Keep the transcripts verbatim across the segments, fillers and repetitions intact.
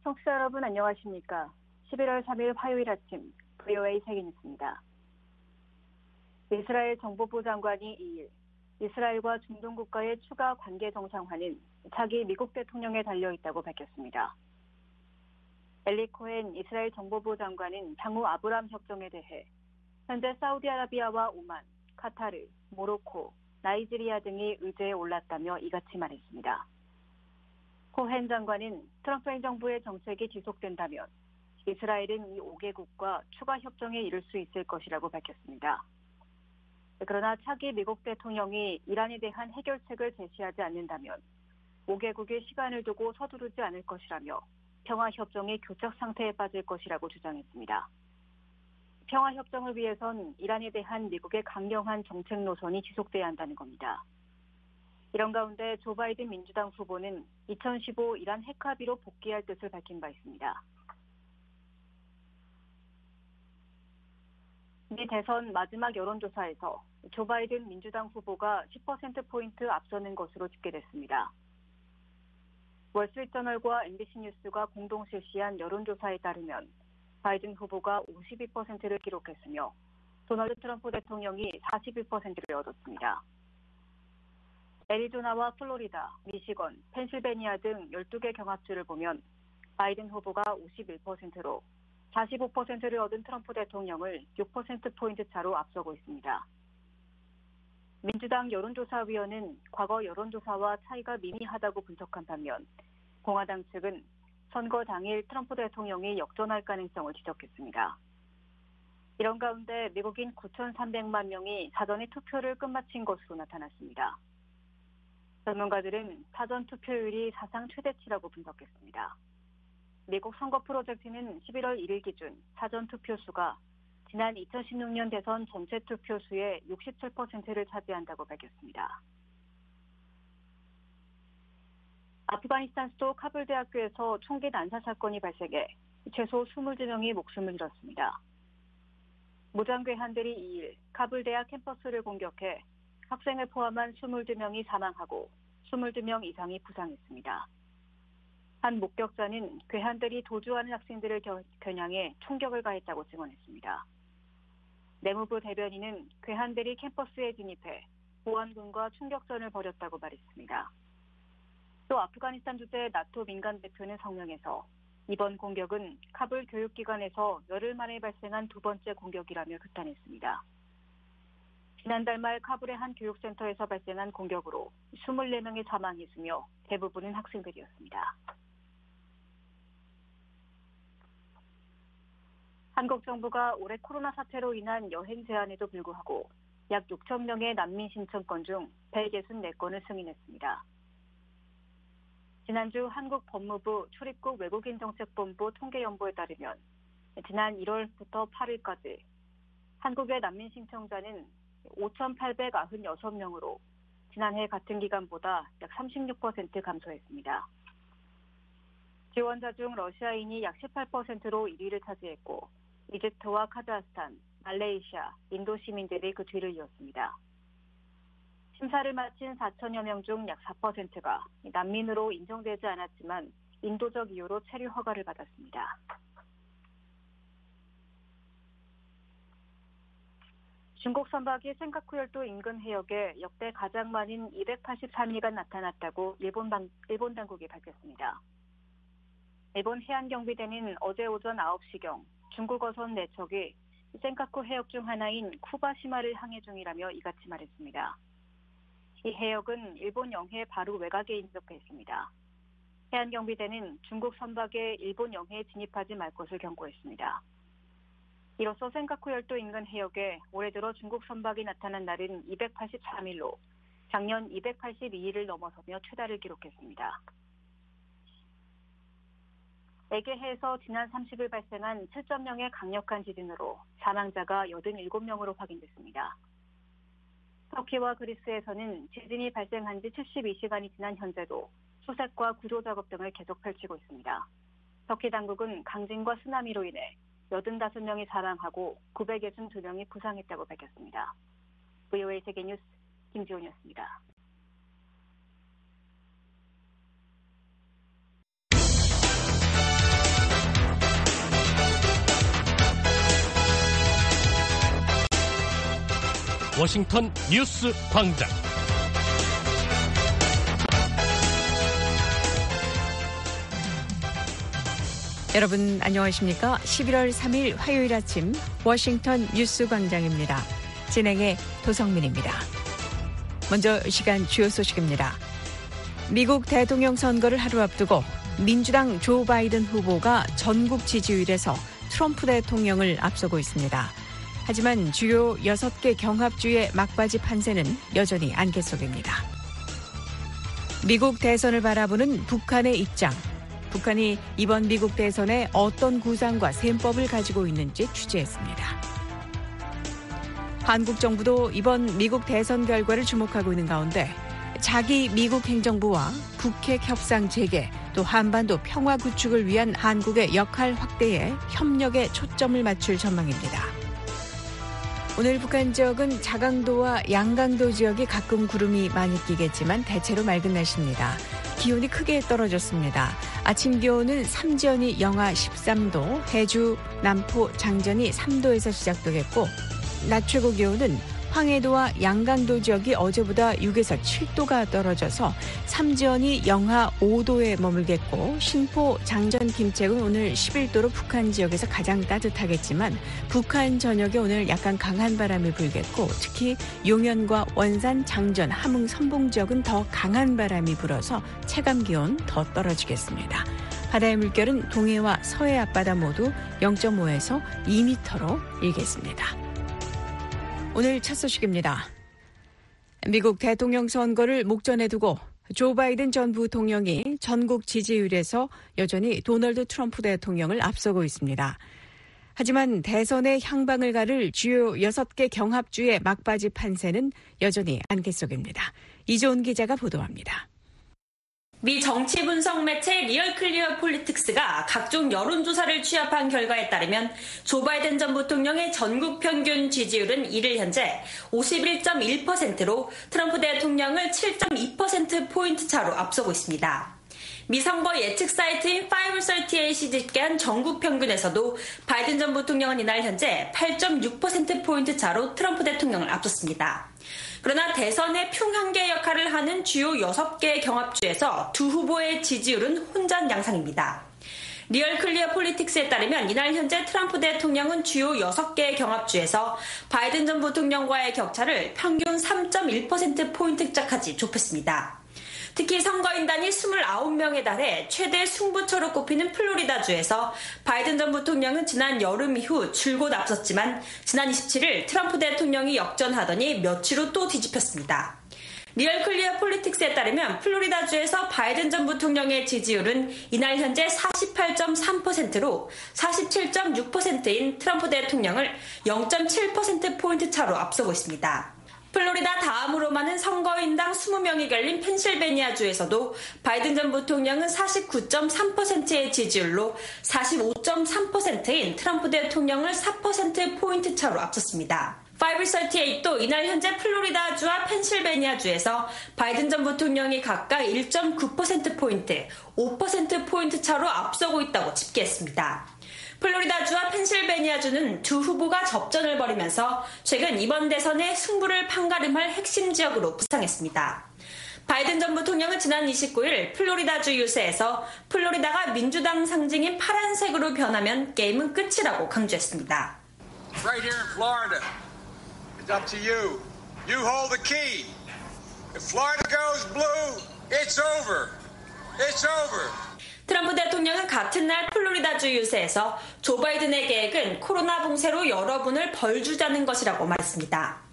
청취자 여러분 안녕하십니까? 십일월 삼일 화요일 아침 브이오에이 세계뉴스입니다. 이스라엘 정보부 장관이 이일 이스라엘과 중동 국가의 추가 관계 정상화는 차기 미국 대통령에 달려있다고 밝혔습니다. 엘리 코헨 이스라엘 정보부 장관은 향후 아브람 협정에 대해 현재 사우디아라비아와 오만, 카타르, 모로코, 나이지리아 등이 의제에 올랐다며 이같이 말했습니다. 코헨 장관은 트럼프 행정부의 정책이 지속된다면 이스라엘은 이 오 개국과 추가 협정에 이를 수 있을 것이라고 밝혔습니다. 그러나 차기 미국 대통령이 이란에 대한 해결책을 제시하지 않는다면 오 개국이 시간을 두고 서두르지 않을 것이라며 평화협정이 교착 상태에 빠질 것이라고 주장했습니다. 평화협정을 위해선 이란에 대한 미국의 강경한 정책 노선이 지속돼야 한다는 겁니다. 이런 가운데 조 바이든 민주당 후보는 이천십오 이란 핵 합의로 복귀할 뜻을 밝힌 바 있습니다. 미 대선 마지막 여론조사에서 조 바이든 민주당 후보가 십 퍼센트포인트 앞서는 것으로 집계됐습니다. 월스트리트저널과 엠비씨 뉴스가 공동 실시한 여론조사에 따르면 바이든 후보가 오십이 퍼센트를 기록했으며 도널드 트럼프 대통령이 사십일 퍼센트를 얻었습니다. 애리조나와 플로리다, 미시건, 펜실베니아 등 열두 개 경합주를 보면 바이든 후보가 오십일 퍼센트로 사십오 퍼센트를 얻은 트럼프 대통령을 육 퍼센트포인트 차로 앞서고 있습니다. 민주당 여론조사위원회는 과거 여론조사와 차이가 미미하다고 분석한 반면 공화당 측은 선거 당일 트럼프 대통령이 역전할 가능성을 지적했습니다. 이런 가운데 미국인 구천삼백만 명이 사전에 투표를 끝마친 것으로 나타났습니다. 전문가들은 사전 투표율이 사상 최대치라고 분석했습니다. 미국 선거 프로젝트는 십일월 일일 기준 사전 투표 수가 지난 이천십육 년 대선 전체 투표 수의 육십칠 퍼센트를 차지한다고 밝혔습니다. 아프가니스탄 수도 카불 대학교에서 총기 난사 사건이 발생해 최소 이십이 명이 목숨을 잃었습니다. 무장괴한들이 이일 카불 대학 캠퍼스를 공격해 학생을 포함한 이십이 명이 사망하고 이십이 명 이상이 부상했습니다. 한 목격자는 괴한들이 도주하는 학생들을 겨냥해 총격을 가했다고 증언했습니다. 내무부 대변인은 괴한들이 캠퍼스에 진입해 보안군과 충격전을 벌였다고 말했습니다. 또 아프가니스탄 주재 나토 민간 대표는 성명에서 이번 공격은 카불 교육기관에서 열흘 만에 발생한 두 번째 공격이라며 규탄했습니다. 지난달 말 카불의 한 교육센터에서 발생한 공격으로 이십사 명이 사망했으며 대부분은 학생들이었습니다. 한국 정부가 올해 코로나 사태로 인한 여행 제한에도 불구하고 약 육천 명의 난민 신청건 중 백육십사 건을 승인했습니다. 지난주 한국 법무부 출입국 외국인정책본부 통계연보에 따르면 지난 일월부터 팔일까지 한국의 난민 신청자는 오천팔백구십육 명으로 지난해 같은 기간보다 약 삼십육 퍼센트 감소했습니다. 지원자 중 러시아인이 약 십팔 퍼센트로 일 위를 차지했고 이집트와 카자흐스탄, 말레이시아, 인도 시민들이 그 뒤를 이었습니다. 심사를 마친 사천여 명 중 약 사 퍼센트가 난민으로 인정되지 않았지만 인도적 이유로 체류 허가를 받았습니다. 중국 선박이 센카쿠 열도 인근 해역에 역대 가장 많은 이백팔십삼 일가 나타났다고 일본, 방, 일본 당국이 밝혔습니다. 일본 해안경비대는 어제 오전 아홉 시경 중국 어선 네 척이 센카쿠 해역 중 하나인 쿠바시마를 항해 중이라며 이같이 말했습니다. 이 해역은 일본 영해 바로 외곽에 인접해 있습니다. 해안경비대는 중국 선박에 일본 영해에 진입하지 말 것을 경고했습니다. 이로써 센카쿠 열도 인근 해역에 올해 들어 중국 선박이 나타난 날은 이백팔십삼 일로 작년 이백팔십이 일을 넘어서며 최다를 기록했습니다. 에게해에서 지난 삼십일 발생한 칠 점 영의 강력한 지진으로 사망자가 팔십칠 명으로 확인됐습니다. 터키와 그리스에서는 지진이 발생한 지 칠십이 시간이 지난 현재도 수색과 구조작업 등을 계속 펼치고 있습니다. 터키 당국은 강진과 쓰나미로 인해 팔십오 명이 사망하고 구백육십이 명이 부상했다고 밝혔습니다. 브이오에이 세계뉴스 김지훈이었습니다. 워싱턴 뉴스 광장. 여러분 안녕하십니까? 십일월 삼일 화요일 아침 워싱턴 뉴스 광장입니다. 진행의 도성민입니다. 먼저 시간 주요 소식입니다. 미국 대통령 선거를 하루 앞두고 민주당 조 바이든 후보가 전국 지지율에서 트럼프 대통령을 앞서고 있습니다. 하지만 주요 여섯 개 경합주의 막바지 판세는 여전히 안개 속입니다. 미국 대선을 바라보는 북한의 입장. 북한이 이번 미국 대선에 어떤 구상과 셈법을 가지고 있는지 취재했습니다. 한국 정부도 이번 미국 대선 결과를 주목하고 있는 가운데 자기 미국 행정부와 북핵 협상 재개, 또 한반도 평화 구축을 위한 한국의 역할 확대에 협력에 초점을 맞출 전망입니다. 오늘 북한 지역은 자강도와 양강도 지역이 가끔 구름이 많이 끼겠지만 대체로 맑은 날씨입니다. 기온이 크게 떨어졌습니다. 아침 기온은 삼지연이 영하 십삼 도, 해주, 남포, 장전이 삼 도에서 시작되겠고 낮 최고 기온은 황해도와 양강도 지역이 어제보다 육에서 칠 도가 떨어져서 삼지연이 영하 오 도에 머물겠고 신포, 장전, 김책은 오늘 십일 도로 북한 지역에서 가장 따뜻하겠지만 북한 전역에 오늘 약간 강한 바람이 불겠고 특히 용현과 원산, 장전, 함흥, 선봉 지역은 더 강한 바람이 불어서 체감 기온 더 떨어지겠습니다. 바다의 물결은 동해와 서해 앞바다 모두 영 점 오에서 이 미터로 일겠습니다. 오늘 첫 소식입니다. 미국 대통령 선거를 목전에 두고 조 바이든 전 부통령이 전국 지지율에서 여전히 도널드 트럼프 대통령을 앞서고 있습니다. 하지만 대선의 향방을 가를 주요 여섯 개 경합주의 막바지 판세는 여전히 안개 속입니다. 이조은 기자가 보도합니다. 미 정치 분석 매체 리얼 클리어 폴리틱스가 각종 여론조사를 취합한 결과에 따르면 조 바이든 전 부통령의 전국 평균 지지율은 이를 현재 오십일 점 일 퍼센트로 트럼프 대통령을 칠 점 이 퍼센트포인트 차로 앞서고 있습니다. 미 선거 예측 사이트인 파이브서티에잇이 집계한 전국 평균에서도 바이든 전 부통령은 이날 현재 팔 점 육 퍼센트포인트 차로 트럼프 대통령을 앞섰습니다. 그러나 대선의 평형계 역할을 하는 주요 여섯 개의 경합주에서 두 후보의 지지율은 혼전 양상입니다. 리얼 클리어 폴리틱스에 따르면 이날 현재 트럼프 대통령은 주요 여섯 개의 경합주에서 바이든 전 부통령과의 격차를 평균 삼 점 일 퍼센트포인트까지 좁혔습니다. 특히 선거인단이 이십구 명에 달해 최대 승부처로 꼽히는 플로리다주에서 바이든 전 부통령은 지난 여름 이후 줄곧 앞섰지만 지난 이십칠일 트럼프 대통령이 역전하더니 며칠 후 또 뒤집혔습니다. 리얼 클리어 폴리틱스에 따르면 플로리다주에서 바이든 전 부통령의 지지율은 이날 현재 사십팔 점 삼 퍼센트로 사십칠 점 육 퍼센트인 트럼프 대통령을 영 점 칠 퍼센트포인트 차로 앞서고 있습니다. 플로리다 다음으로 많은 선거인당 이십 명이 결린 펜실베니아주에서도 바이든 전 부통령은 사십구 점 삼 퍼센트의 지지율로 사십오 점 삼 퍼센트인 트럼프 대통령을 사 퍼센트포인트 차로 앞섰습니다. 파이브서티에잇도 이날 현재 플로리다주와 펜실베니아주에서 바이든 전 부통령이 각각 일 점 구 퍼센트포인트, 오 퍼센트포인트 차로 앞서고 있다고 집계했습니다. 플로리다주와 펜실베니아주는 두 후보가 접전을 벌이면서 최근 이번 대선의 승부를 판가름할 핵심 지역으로 부상했습니다. 바이든 전 부통령은 지난 이십구일 플로리다주 유세에서 플로리다가 민주당 상징인 파란색으로 변하면 게임은 끝이라고 강조했습니다. Right here in Florida, it's up to you. You hold the key. If Florida goes blue, it's over. It's over. 트럼프 대통령은 같은 날 플로리다주 유세에서 조 바이든의 계획은 코로나 봉쇄로 여러분을 벌주자는 것이라고 말했습니다.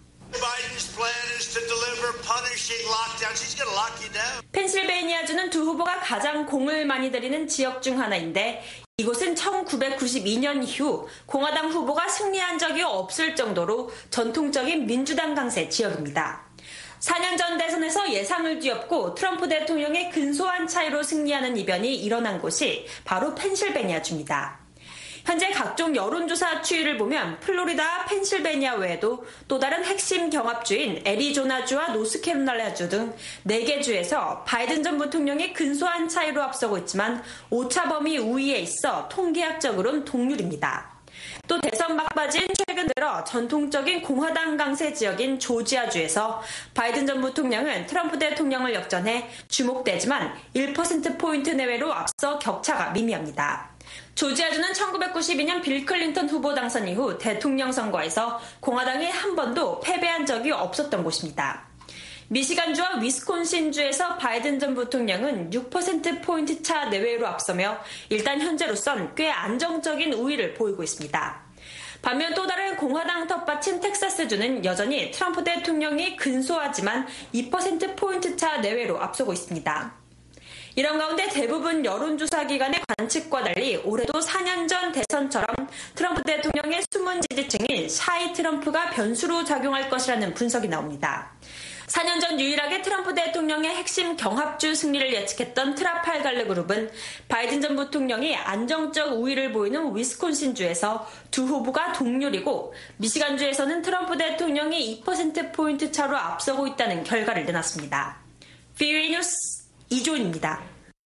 펜실베니아주는 두 후보가 가장 공을 많이 들이는 지역 중 하나인데 이곳은 천구백구십이년 이후 공화당 후보가 승리한 적이 없을 정도로 전통적인 민주당 강세 지역입니다. 사 년 전 대선에서 예상을 뒤엎고 트럼프 대통령의 근소한 차이로 승리하는 이변이 일어난 곳이 바로 펜실베니아주입니다. 현재 각종 여론조사 추이를 보면 플로리다, 펜실베니아 외에도 또 다른 핵심 경합주인 애리조나주와 노스캐롤라이나주 등 네 개 주에서 바이든 전 부통령이 근소한 차이로 앞서고 있지만 오차 범위 우위에 있어 통계학적으로는 동률입니다. 또 대선 막바지인 최근 최근 들어 전통적인 공화당 강세 지역인 조지아주에서 바이든 전 부통령은 트럼프 대통령을 역전해 주목되지만 일 퍼센트포인트 내외로 앞서 격차가 미미합니다. 조지아주는 천구백구십이 년 빌 클린턴 후보 당선 이후 대통령 선거에서 공화당이 한 번도 패배한 적이 없었던 곳입니다. 미시간주와 위스콘신주에서 바이든 전 부통령은 육 퍼센트포인트 차 내외로 앞서며 일단 현재로선 꽤 안정적인 우위를 보이고 있습니다. 반면 또 다른 공화당 텃밭인 텍사스주는 여전히 트럼프 대통령이 근소하지만 이 퍼센트포인트 차 내외로 앞서고 있습니다. 이런 가운데 대부분 여론조사 기관의 관측과 달리 올해도 사 년 전 대선처럼 트럼프 대통령의 숨은 지지층인 샤이 트럼프가 변수로 작용할 것이라는 분석이 나옵니다. 사 년 전 유일하게 트럼프 대통령의 핵심 경합주 승리를 예측했던 트라팔갈르 그룹은 바이든 전 부통령이 안정적 우위를 보이는 위스콘신주에서 두 후보가 동률이고 미시간주에서는 트럼프 대통령이 이 퍼센트포인트 차로 앞서고 있다는 결과를 내놨습니다. 비오에이 뉴스 이조은입니다.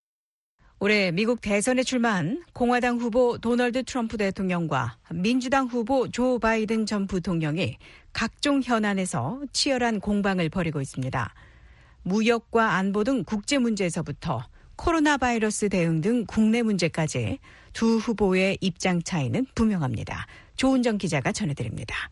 올해 미국 대선에 출마한 공화당 후보 도널드 트럼프 대통령과 민주당 후보 조 바이든 전 부통령이 각종 현안에서 치열한 공방을 벌이고 있습니다. 무역과 안보 등 국제 문제에서부터 코로나 바이러스 대응 등 국내 문제까지 두 후보의 입장 차이는 분명합니다. 조은정 기자가 전해드립니다.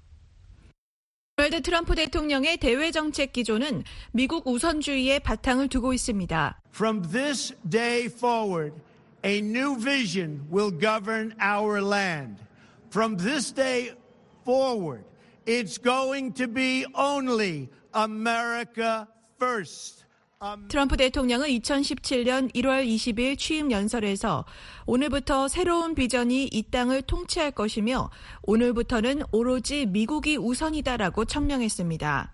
도널드 트럼프 대통령의 대외 정책 기조는 미국 우선주의에 바탕을 두고 있습니다. From this day forward, a new vision will govern our land. From this day forward, it's going to be only America first. 트럼프 대통령은 이천십칠 년 일월 이십일 취임 연설에서 오늘부터 새로운 비전이 이 땅을 통치할 것이며 오늘부터는 오로지 미국이 우선이다라고 천명했습니다.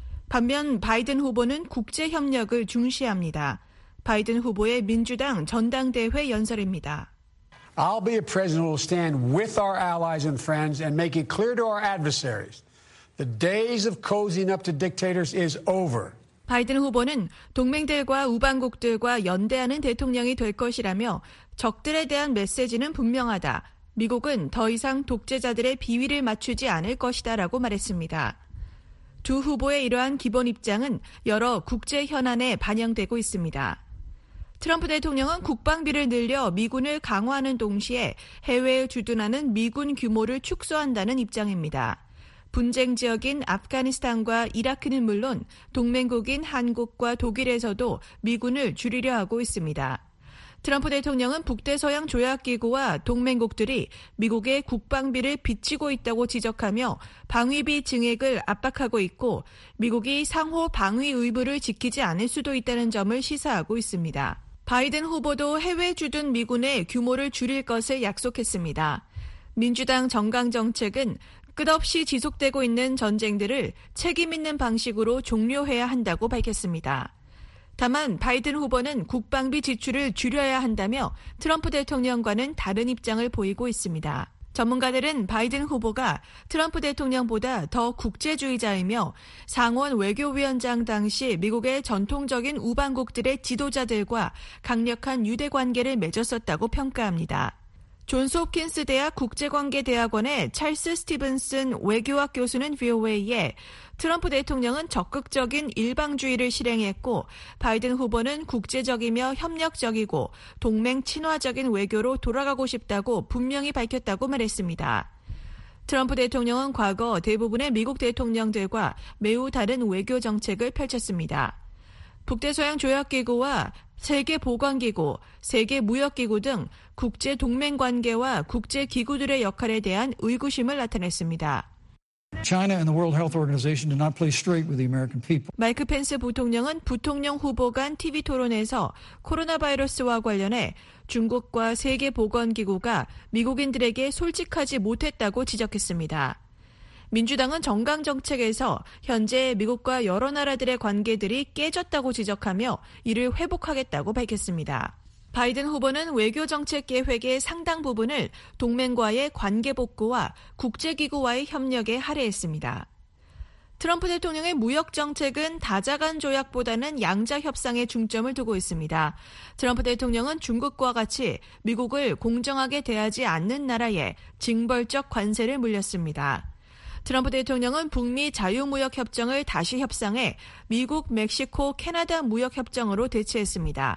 반면 바이든 후보는 국제협력을 중시합니다. 바이든 후보의 민주당 전당대회 연설입니다. I'll be a president who will stand with our allies and friends and make it clear to our adversaries the days of cozying up to dictators is over. 바이든 후보는 동맹들과 우방국들과 연대하는 대통령이 될 것이라며 적들에 대한 메시지는 분명하다. 미국은 더 이상 독재자들의 비위를 맞추지 않을 것이다라고 말했습니다. 두 후보의 이러한 기본 입장은 여러 국제 현안에 반영되고 있습니다. 트럼프 대통령은 국방비를 늘려 미군을 강화하는 동시에 해외에 주둔하는 미군 규모를 축소한다는 입장입니다. 분쟁 지역인 아프가니스탄과 이라크는 물론 동맹국인 한국과 독일에서도 미군을 줄이려 하고 있습니다. 트럼프 대통령은 북대서양 조약기구와 동맹국들이 미국의 국방비를 비치고 있다고 지적하며 방위비 증액을 압박하고 있고 미국이 상호 방위 의무를 지키지 않을 수도 있다는 점을 시사하고 있습니다. 바이든 후보도 해외 주둔 미군의 규모를 줄일 것을 약속했습니다. 민주당 정강 정책은 끝없이 지속되고 있는 전쟁들을 책임 있는 방식으로 종료해야 한다고 밝혔습니다. 다만 바이든 후보는 국방비 지출을 줄여야 한다며 트럼프 대통령과는 다른 입장을 보이고 있습니다. 전문가들은 바이든 후보가 트럼프 대통령보다 더 국제주의자이며 상원 외교위원장 당시 미국의 전통적인 우방국들의 지도자들과 강력한 유대관계를 맺었었다고 평가합니다. 존스 홉킨스 대학 국제관계대학원의 찰스 스티븐슨 외교학 교수는 브이오에이에 트럼프 대통령은 적극적인 일방주의를 실행했고 바이든 후보는 국제적이며 협력적이고 동맹 친화적인 외교로 돌아가고 싶다고 분명히 밝혔다고 말했습니다. 트럼프 대통령은 과거 대부분의 미국 대통령들과 매우 다른 외교 정책을 펼쳤습니다. 북대서양 조약기구와 세계보건기구, 세계무역기구 등 국제 동맹관계와 국제기구들의 역할에 대한 의구심을 나타냈습니다. China and the World Health Organization do not play straight with the American people. 마이크 펜스 부통령은 부통령 후보 간 티비 토론에서 코로나 바이러스와 관련해 중국과 세계보건기구가 미국인들에게 솔직하지 못했다고 지적했습니다. 민주당은 정강 정책에서 현재 미국과 여러 나라들의 관계들이 깨졌다고 지적하며 이를 회복하겠다고 밝혔습니다. 바이든 후보는 외교정책 계획의 상당 부분을 동맹과의 관계 복구와 국제기구와의 협력에 할애했습니다. 트럼프 대통령의 무역 정책은 다자간 조약보다는 양자 협상에 중점을 두고 있습니다. 트럼프 대통령은 중국과 같이 미국을 공정하게 대하지 않는 나라에 징벌적 관세를 물렸습니다. 트럼프 대통령은 북미 자유무역협정을 다시 협상해 미국, 멕시코, 캐나다 무역협정으로 대체했습니다.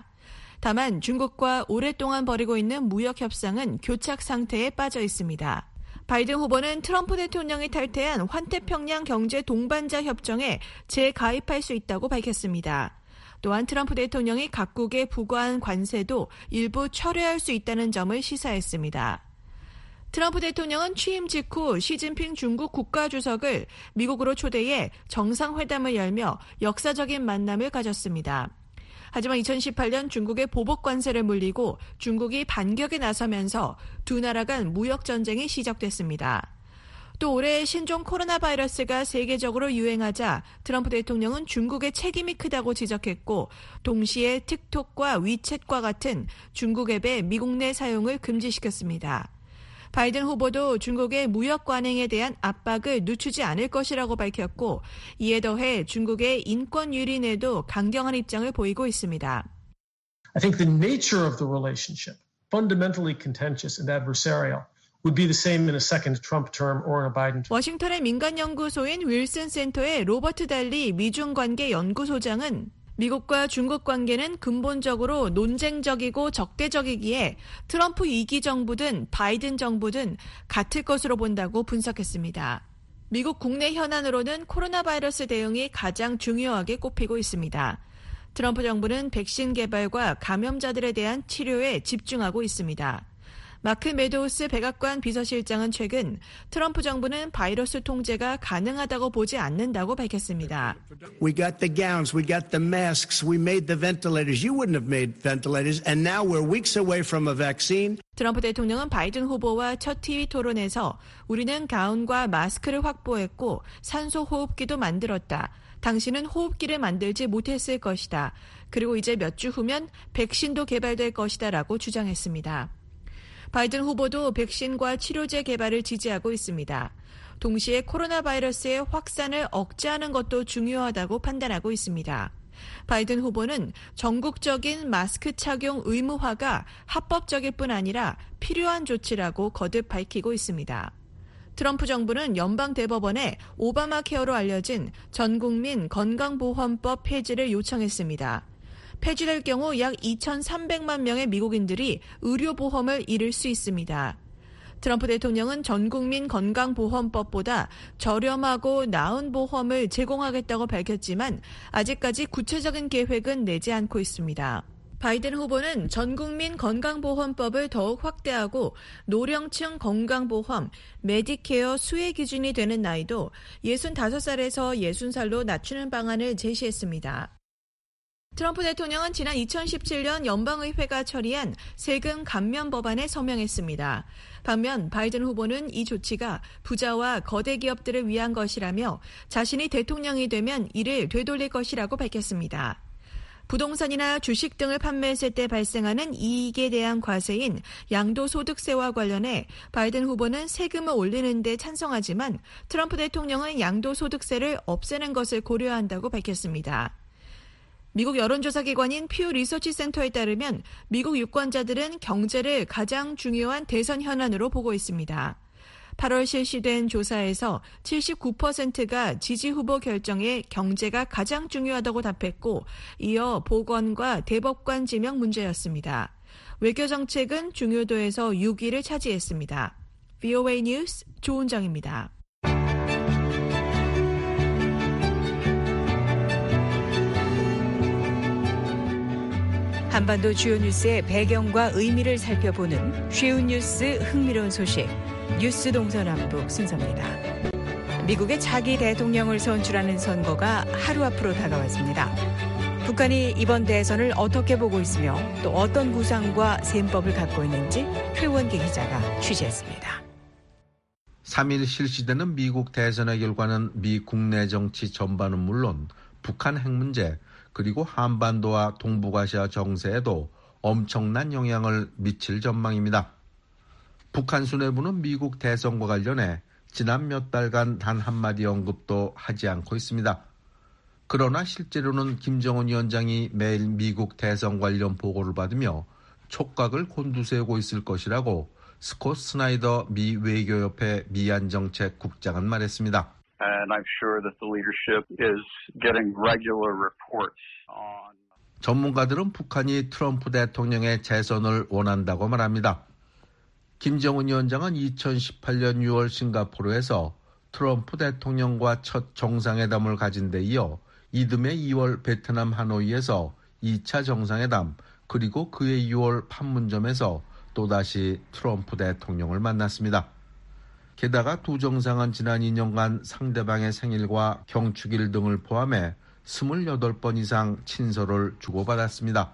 다만 중국과 오랫동안 벌이고 있는 무역협상은 교착 상태에 빠져 있습니다. 바이든 후보는 트럼프 대통령이 탈퇴한 환태평양 경제 동반자 협정에 재가입할 수 있다고 밝혔습니다. 또한 트럼프 대통령이 각국에 부과한 관세도 일부 철회할 수 있다는 점을 시사했습니다. 트럼프 대통령은 취임 직후 시진핑 중국 국가주석을 미국으로 초대해 정상회담을 열며 역사적인 만남을 가졌습니다. 하지만 이천십팔 년 중국의 보복 관세를 물리고 중국이 반격에 나서면서 두 나라 간 무역 전쟁이 시작됐습니다. 또 올해 신종 코로나 바이러스가 세계적으로 유행하자 트럼프 대통령은 중국의 책임이 크다고 지적했고 동시에 틱톡과 위챗과 같은 중국 앱의 미국 내 사용을 금지시켰습니다. 바이든 후보도 중국의 무역 관행에 대한 압박을 늦추지 않을 것이라고 밝혔고 이에 더해 중국의 인권 유린에도 강경한 입장을 보이고 있습니다. I think the nature of the relationship, fundamentally contentious and adversarial, would be the same in a second Trump term or in a Biden term. 워싱턴의 민간 연구소인 윌슨 센터의 로버트 달리 미중 관계 연구소장은 미국과 중국 관계는 근본적으로 논쟁적이고 적대적이기에 트럼프 이 기 정부든 바이든 정부든 같을 것으로 본다고 분석했습니다. 미국 국내 현안으로는 코로나 바이러스 대응이 가장 중요하게 꼽히고 있습니다. 트럼프 정부는 백신 개발과 감염자들에 대한 치료에 집중하고 있습니다. 마크 메도우스 백악관 비서실장은 최근 트럼프 정부는 바이러스 통제가 가능하다고 보지 않는다고 밝혔습니다. We got the gowns, we got the masks, we made the ventilators. You wouldn't have made ventilators, and now we're weeks away from a vaccine. 트럼프 대통령은 바이든 후보와 첫 티비 토론에서 우리는 가운과 마스크를 확보했고 산소 호흡기도 만들었다. 당신은 호흡기를 만들지 못했을 것이다. 그리고 이제 몇 주 후면 백신도 개발될 것이다 라고 주장했습니다. 바이든 후보도 백신과 치료제 개발을 지지하고 있습니다. 동시에 코로나 바이러스의 확산을 억제하는 것도 중요하다고 판단하고 있습니다. 바이든 후보는 전국적인 마스크 착용 의무화가 합법적일 뿐 아니라 필요한 조치라고 거듭 밝히고 있습니다. 트럼프 정부는 연방대법원에 오바마 케어로 알려진 전국민 건강보험법 폐지를 요청했습니다. 폐지될 경우 약 이천삼백만 명의 미국인들이 의료보험을 잃을 수 있습니다. 트럼프 대통령은 전국민 건강보험법보다 저렴하고 나은 보험을 제공하겠다고 밝혔지만 아직까지 구체적인 계획은 내지 않고 있습니다. 바이든 후보는 전국민 건강보험법을 더욱 확대하고 노령층 건강보험, 메디케어 수혜 기준이 되는 나이도 예순다섯 살에서 예순 살로 낮추는 방안을 제시했습니다. 트럼프 대통령은 지난 이천십칠 년 연방의회가 처리한 세금 감면 법안에 서명했습니다. 반면 바이든 후보는 이 조치가 부자와 거대 기업들을 위한 것이라며 자신이 대통령이 되면 이를 되돌릴 것이라고 밝혔습니다. 부동산이나 주식 등을 판매했을 때 발생하는 이익에 대한 과세인 양도소득세와 관련해 바이든 후보는 세금을 올리는 데 찬성하지만 트럼프 대통령은 양도소득세를 없애는 것을 고려한다고 밝혔습니다. 미국 여론조사 기관인 퓨 리서치 센터에 따르면 미국 유권자들은 경제를 가장 중요한 대선 현안으로 보고 있습니다. 팔월 실시된 조사에서 칠십구 퍼센트가 지지 후보 결정에 경제가 가장 중요하다고 답했고 이어 보건과 대법관 지명 문제였습니다. 외교정책은 중요도에서 육 위를 차지했습니다. 브이오에이 뉴스 조은정입니다. 한반도 주요 뉴스의 배경과 의미를 살펴보는 쉬운 뉴스 흥미로운 소식 뉴스 동서남북 순서입니다. 미국의 차기 대통령을 선출하는 선거가 하루 앞으로 다가왔습니다. 북한이 이번 대선을 어떻게 보고 있으며 또 어떤 구상과 셈법을 갖고 있는지 최원기 기자가 취재했습니다. 삼 일 실시되는 미국 대선의 결과는 미 국내 정치 전반은 물론 북한 핵 문제 그리고 한반도와 동북아시아 정세에도 엄청난 영향을 미칠 전망입니다. 북한 수뇌부는 미국 대선과 관련해 지난 몇 달간 단 한마디 언급도 하지 않고 있습니다. 그러나 실제로는 김정은 위원장이 매일 미국 대선 관련 보고를 받으며 촉각을 곤두세우고 있을 것이라고 스콧 스나이더 미 외교협회 미안정책 국장은 말했습니다. And I'm sure that the leadership is getting regular reports on. 전문가들은 북한이 트럼프 대통령의 재선을 원한다고 말합니다. 김정은 위원장은 이천십팔년 유월 싱가포르에서 트럼프 대통령과 첫 정상회담을 가진 데 이어 이듬해 이월 베트남 하노이에서 이 차 정상회담, 그리고 그해 유월 판문점에서 또다시 트럼프 대통령을 만났습니다. 게다가 두 정상은 지난 이 년간 상대방의 생일과 경축일 등을 포함해 스물여덟 번 이상 친서를 주고받았습니다.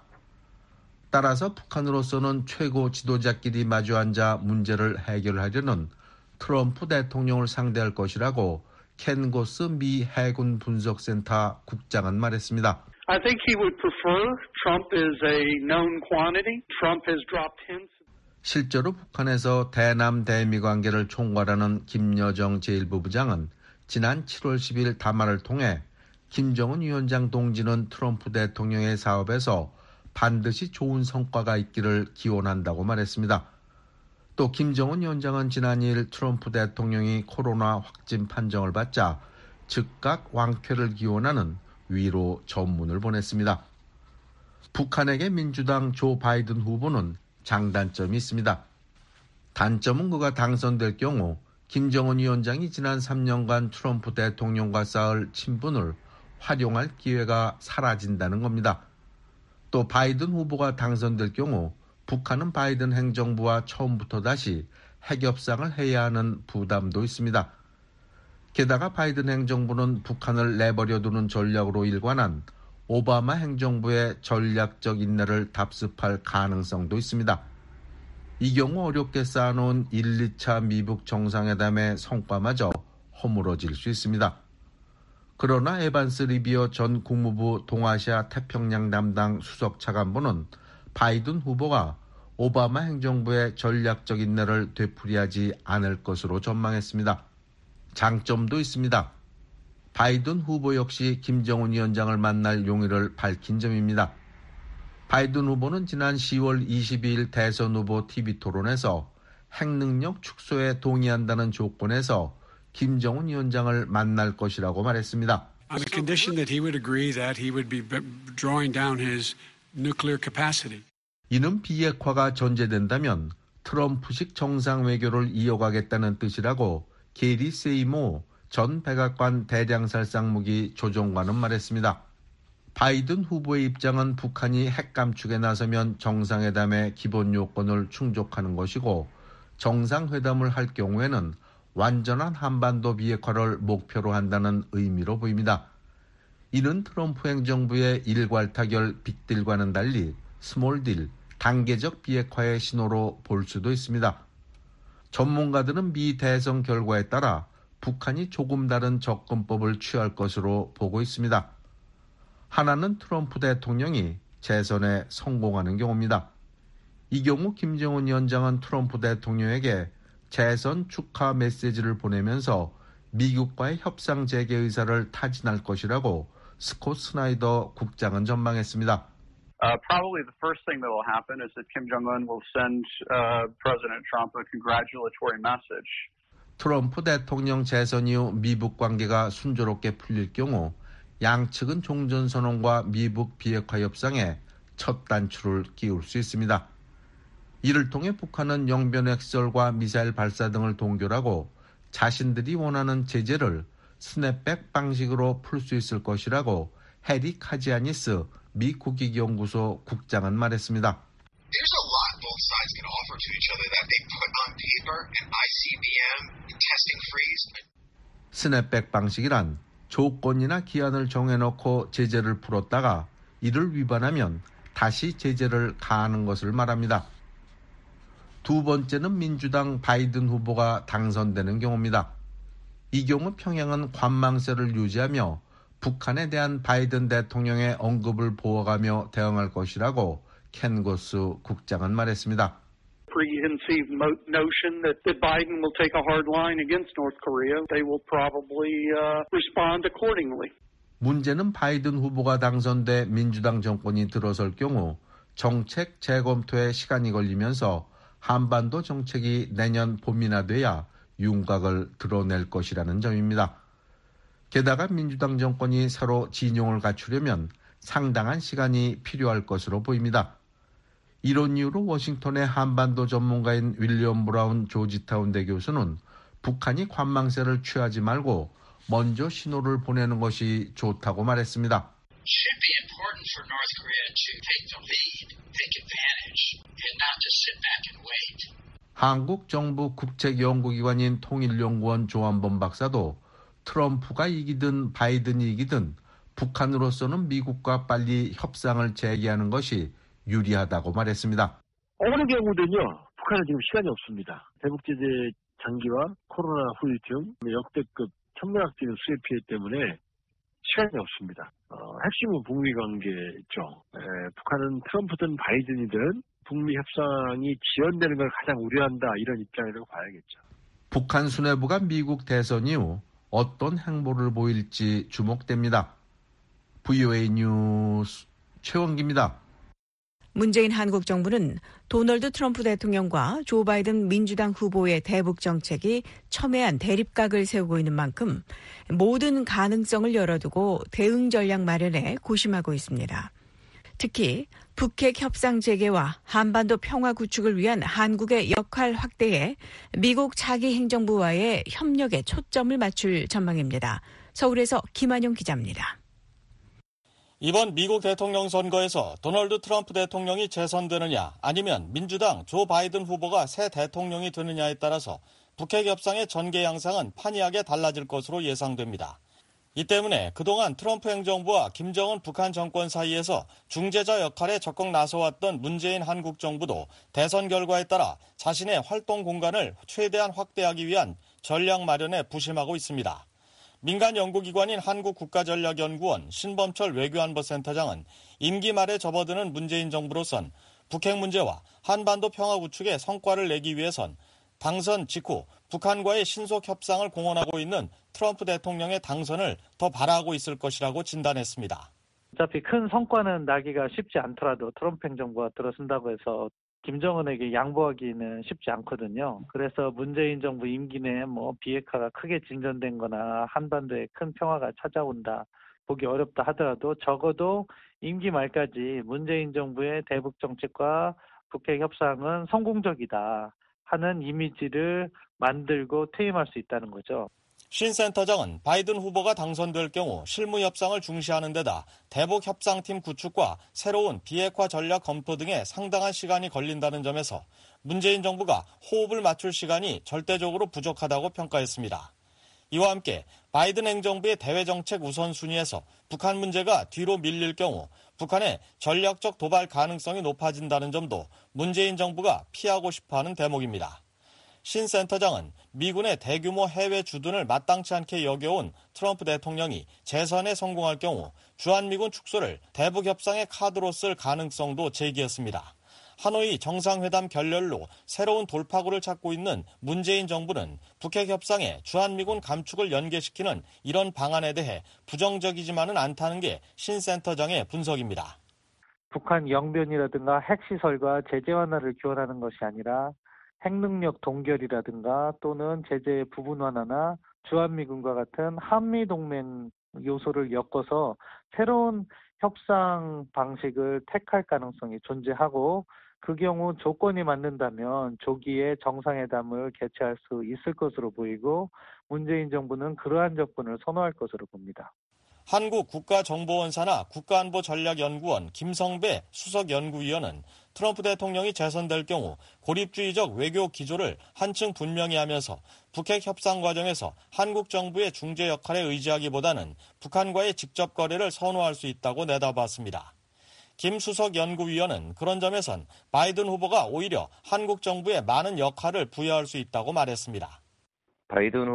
따라서 북한으로서는 최고 지도자끼리 마주 앉아 문제를 해결하려는 트럼프 대통령을 상대할 것이라고 켄 고스 미 해군 분석센터 국장은 말했습니다. I think he would prefer Trump is a known quantity. Trump has dropped hints. 실제로 북한에서 대남 대미 관계를 총괄하는 김여정 제일부 부장은 지난 칠월 십일 담화를 통해 김정은 위원장 동지는 트럼프 대통령의 사업에서 반드시 좋은 성과가 있기를 기원한다고 말했습니다. 또 김정은 위원장은 지난 이 일 트럼프 대통령이 코로나 확진 판정을 받자 즉각 완쾌를 기원하는 위로 전문을 보냈습니다. 북한에게 민주당 조 바이든 후보는 장단점이 있습니다. 단점은 그가 당선될 경우 김정은 위원장이 지난 삼 년간 트럼프 대통령과 쌓을 친분을 활용할 기회가 사라진다는 겁니다. 또 바이든 후보가 당선될 경우 북한은 바이든 행정부와 처음부터 다시 핵협상을 해야 하는 부담도 있습니다. 게다가 바이든 행정부는 북한을 내버려두는 전략으로 일관한 오바마 행정부의 전략적 인내를 답습할 가능성도 있습니다. 이 경우 어렵게 쌓아놓은 일, 이 차 미북 정상회담의 성과마저 허물어질 수 있습니다. 그러나 에반스 리비어 전 국무부 동아시아 태평양 담당 수석 차관보는 바이든 후보가 오바마 행정부의 전략적 인내를 되풀이하지 않을 것으로 전망했습니다. 장점도 있습니다. 바이든 후보 역시 김정은 위원장을 만날 용의를 밝힌 점입니다. 바이든 후보는 지난 시월 이십이일 대선 후보 티비 토론에서 핵능력 축소에 동의한다는 조건에서 김정은 위원장을 만날 것이라고 말했습니다. On the condition that he would agree that he would be drawing down his nuclear capacity. 이는 비핵화가 전제된다면 트럼프식 정상 외교를 이어가겠다는 뜻이라고 게리 세이모 전 백악관 대량살상무기 조종관은 말했습니다. 바이든 후보의 입장은 북한이 핵 감축에 나서면 정상회담의 기본 요건을 충족하는 것이고 정상회담을 할 경우에는 완전한 한반도 비핵화를 목표로 한다는 의미로 보입니다. 이는 트럼프 행정부의 일괄타결 빅딜과는 달리 스몰딜, 단계적 비핵화의 신호로 볼 수도 있습니다. 전문가들은 미 대선 결과에 따라 북한이 조금 다른 접근법을 취할 것으로 보고 있습니다. 하나는 트럼프 대통령이 재선에 성공하는 경우입니다. 이 경우 김정은 위원장은 트럼프 대통령에게 재선 축하 메시지를 보내면서 미국과의 협상 재개 의사를 타진할 것이라고 스콧 스나이더 국장은 전망했습니다. Uh, probably the first thing that will happen is that Kim Jong-un will send uh, President Trump a congratulatory message. 트럼프 대통령 재선 이후 미북 관계가 순조롭게 풀릴 경우 양측은 종전선언과 미북 비핵화 협상에 첫 단추를 끼울 수 있습니다. 이를 통해 북한은 영변 핵시설과 미사일 발사 등을 동결하고 자신들이 원하는 제재를 스냅백 방식으로 풀 수 있을 것이라고 해리 카지아니스 미 국익연구소 국장은 말했습니다. There's a lot both sides can offer to each other that they put on paper and I C B M and testing freeze. 스냅백 방식이란 조건이나 기한을 정해놓고 제재를 풀었다가 이를 위반하면 다시 제재를 가하는 것을 말합니다. 두 번째는 민주당 바이든 후보가 당선되는 경우입니다. 이 경우 평양은 관망세를 유지하며 북한에 대한 바이든 대통령의 언급을 보호하며 대응할 것이라고 켄 고스 국장은 말했습니다. Preconceived notion that, that Biden will take a hard line against North Korea. They will probably uh, respond accordingly. 문제는 바이든 후보가 당선돼 민주당 정권이 들어설 경우 정책 재검토에 시간이 걸리면서 한반도 정책이 내년 봄이나 돼야 윤곽을 드러낼 것이라는 점입니다. 게다가 민주당 정권이 새로 진영을 갖추려면 상당한 시간이 필요할 것으로 보입니다. 이런 이유로 워싱턴의 한반도 전문가인 윌리엄 브라운 조지타운대 교수는 북한이 관망세를 취하지 말고 먼저 신호를 보내는 것이 좋다고 말했습니다. should be important for North Korea to take the lead, take advantage, and not just sit back and wait. 한국 정부 국책연구기관인 통일연구원 조한범 박사도 트럼프가 이기든 바이든이 이기든 북한으로서는 미국과 빨리 협상을 재개하는 것이 유리하다고 말했습니다. 어느 경우든요. 북한은 지금 시간이 없습니다. 대북 제재 장기화, 코로나 후유증, 역대급 천문학적인 수해 피해 때문에 시간이 없습니다. 어, 핵심은 북미 관계죠. 에, 북한은 트럼프든 바이든이든 북미 협상이 지연되는 걸 가장 우려한다 이런 입장이라고 봐야겠죠. 북한 수뇌부가 미국 대선 이후 어떤 행보를 보일지 주목됩니다. 브이오에이 뉴스 최원기입니다. 문재인 한국 정부는 도널드 트럼프 대통령과 조 바이든 민주당 후보의 대북 정책이 첨예한 대립각을 세우고 있는 만큼 모든 가능성을 열어두고 대응 전략 마련에 고심하고 있습니다. 특히 북핵 협상 재개와 한반도 평화 구축을 위한 한국의 역할 확대에 미국 차기 행정부와의 협력에 초점을 맞출 전망입니다. 서울에서 김한용 기자입니다. 이번 미국 대통령 선거에서 도널드 트럼프 대통령이 재선되느냐 아니면 민주당 조 바이든 후보가 새 대통령이 되느냐에 따라서 북핵 협상의 전개 양상은 판이하게 달라질 것으로 예상됩니다. 이 때문에 그동안 트럼프 행정부와 김정은 북한 정권 사이에서 중재자 역할에 적극 나서왔던 문재인 한국 정부도 대선 결과에 따라 자신의 활동 공간을 최대한 확대하기 위한 전략 마련에 부심하고 있습니다. 민간 연구기관인 한국국가전략연구원 신범철 외교안보센터장은 임기 말에 접어드는 문재인 정부로선 북핵 문제와 한반도 평화 구축의 성과를 내기 위해선 당선 직후 북한과의 신속 협상을 공언하고 있는 트럼프 대통령의 당선을 더 바라고 있을 것이라고 진단했습니다. 어차피 큰 성과는 나기가 쉽지 않더라도 트럼프 행정부가 들어선다고 해서 김정은에게 양보하기는 쉽지 않거든요. 그래서 문재인 정부 임기 내에 뭐 비핵화가 크게 진전된 거나 한반도에 큰 평화가 찾아온다 보기 어렵다 하더라도 적어도 임기 말까지 문재인 정부의 대북 정책과 북핵 협상은 성공적이다 하는 이미지를 만들고 퇴임할 수 있다는 거죠. 신 센터장은 바이든 후보가 당선될 경우 실무 협상을 중시하는 데다 대북 협상팀 구축과 새로운 비핵화 전략 검토 등에 상당한 시간이 걸린다는 점에서 문재인 정부가 호흡을 맞출 시간이 절대적으로 부족하다고 평가했습니다. 이와 함께 바이든 행정부의 대외 정책 우선순위에서 북한 문제가 뒤로 밀릴 경우 북한의 전략적 도발 가능성이 높아진다는 점도 문재인 정부가 피하고 싶어하는 대목입니다. 신 센터장은 미군의 대규모 해외 주둔을 마땅치 않게 여겨온 트럼프 대통령이 재선에 성공할 경우 주한미군 축소를 대북 협상의 카드로 쓸 가능성도 제기했습니다. 하노이 정상회담 결렬로 새로운 돌파구를 찾고 있는 문재인 정부는 북핵 협상에 주한미군 감축을 연계시키는 이런 방안에 대해 부정적이지만은 않다는 게 신 센터장의 분석입니다. 북한 영변이라든가 핵시설과 제재 완화를 기원하는 것이 아니라 핵능력 동결이라든가 또는 제재 부분 완화나 주한미군과 같은 한미동맹 요소를 엮어서 새로운 협상 방식을 택할 가능성이 존재하고 그 경우 조건이 맞는다면 조기에 정상회담을 개최할 수 있을 것으로 보이고 문재인 정부는 그러한 조건을 선호할 것으로 봅니다. 한국국가정보원사나 국가안보전략연구원 김성배 수석연구위원은 트럼프 대통령이 재선될 경우 고립주의적 외교 기조를 한층 분명히 하면서 북핵 협상 과정에서 한국 정부의 중재 역할에 의지하기보다는 북한과의 직접 거래를 선호할 수 있다고 내다봤습니다. 김 수석연구위원은 그런 점에선 바이든 후보가 오히려 한국 정부에 많은 역할을 부여할 수 있다고 말했습니다. 바이든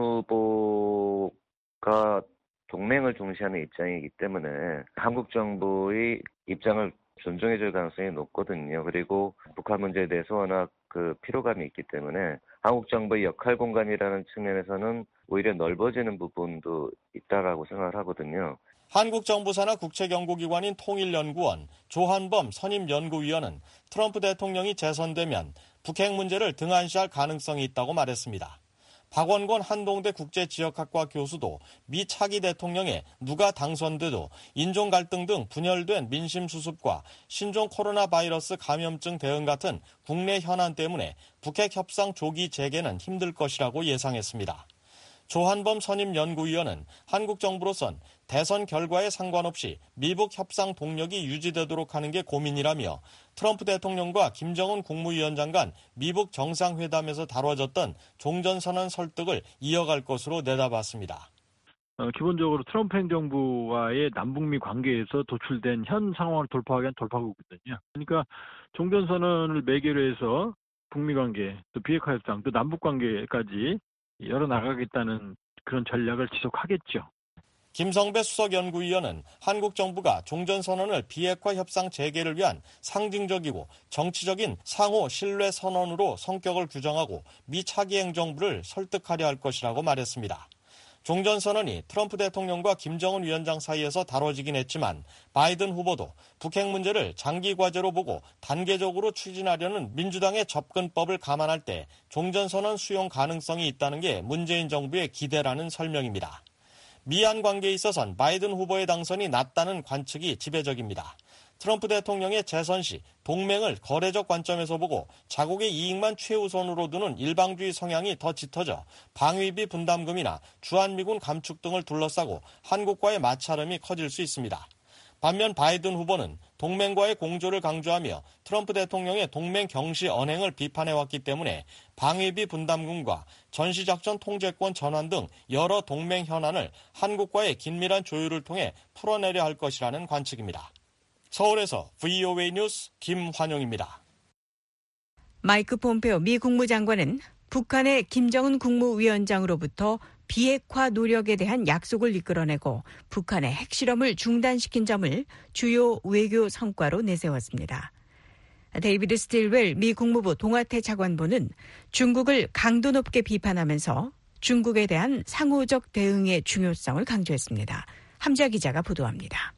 후보가 동맹을 중시하는 입장이기 때문에 한국 정부의 입장을 존중해줄 가능성이 높거든요. 그리고 북한 문제에 대해서 워낙 그 피로감이 있기 때문에 한국 정부의 역할 공간이라는 측면에서는 오히려 넓어지는 부분도 있다라고 생각을 하거든요. 한국 정부 산하 국책연구기관인 통일연구원 조한범 선임연구위원은 트럼프 대통령이 재선되면 북핵 문제를 등한시할 가능성이 있다고 말했습니다. 박원권 한동대 국제지역학과 교수도 미 차기 대통령에 누가 당선돼도 인종 갈등 등 분열된 민심 수습과 신종 코로나 바이러스 감염증 대응 같은 국내 현안 때문에 북핵 협상 조기 재개는 힘들 것이라고 예상했습니다. 조한범 선임연구위원은 한국 정부로선 대선 결과에 상관없이 미북 협상 동력이 유지되도록 하는 게 고민이라며 트럼프 대통령과 김정은 국무위원장 간 미북 정상회담에서 다뤄졌던 종전선언 설득을 이어갈 것으로 내다봤습니다. 어, 기본적으로 트럼프 행정부와의 남북미 관계에서 도출된 현 상황을 돌파하기 위한 돌파구거든요. 그러니까 종전선언을 매개로 해서 북미 관계, 또 비핵화 협상, 또 남북 관계까지 열어나가겠다는 그런 전략을 지속하겠죠. 김성배 수석연구위원은 한국 정부가 종전선언을 비핵화 협상 재개를 위한 상징적이고 정치적인 상호 신뢰 선언으로 성격을 규정하고 미 차기 행정부를 설득하려 할 것이라고 말했습니다. 종전선언이 트럼프 대통령과 김정은 위원장 사이에서 다뤄지긴 했지만 바이든 후보도 북핵 문제를 장기 과제로 보고 단계적으로 추진하려는 민주당의 접근법을 감안할 때 종전선언 수용 가능성이 있다는 게 문재인 정부의 기대라는 설명입니다. 미한 관계에 있어선 바이든 후보의 당선이 낮다는 관측이 지배적입니다. 트럼프 대통령의 재선 시 동맹을 거래적 관점에서 보고 자국의 이익만 최우선으로 두는 일방주의 성향이 더 짙어져 방위비 분담금이나 주한미군 감축 등을 둘러싸고 한국과의 마찰음이 커질 수 있습니다. 반면 바이든 후보는 동맹과의 공조를 강조하며 트럼프 대통령의 동맹 경시 언행을 비판해왔기 때문에 방위비 분담금과 전시작전 통제권 전환 등 여러 동맹 현안을 한국과의 긴밀한 조율을 통해 풀어내려 할 것이라는 관측입니다. 서울에서 브이오에이 뉴스 김환용입니다. 마이크 폼페오 미 국무장관은 북한의 김정은 국무위원장으로부터 비핵화 노력에 대한 약속을 이끌어내고 북한의 핵실험을 중단시킨 점을 주요 외교 성과로 내세웠습니다. 데이비드 스틸웰 미 국무부 동아태 차관보는 중국을 강도 높게 비판하면서 중국에 대한 상호적 대응의 중요성을 강조했습니다. 함자 기자가 보도합니다.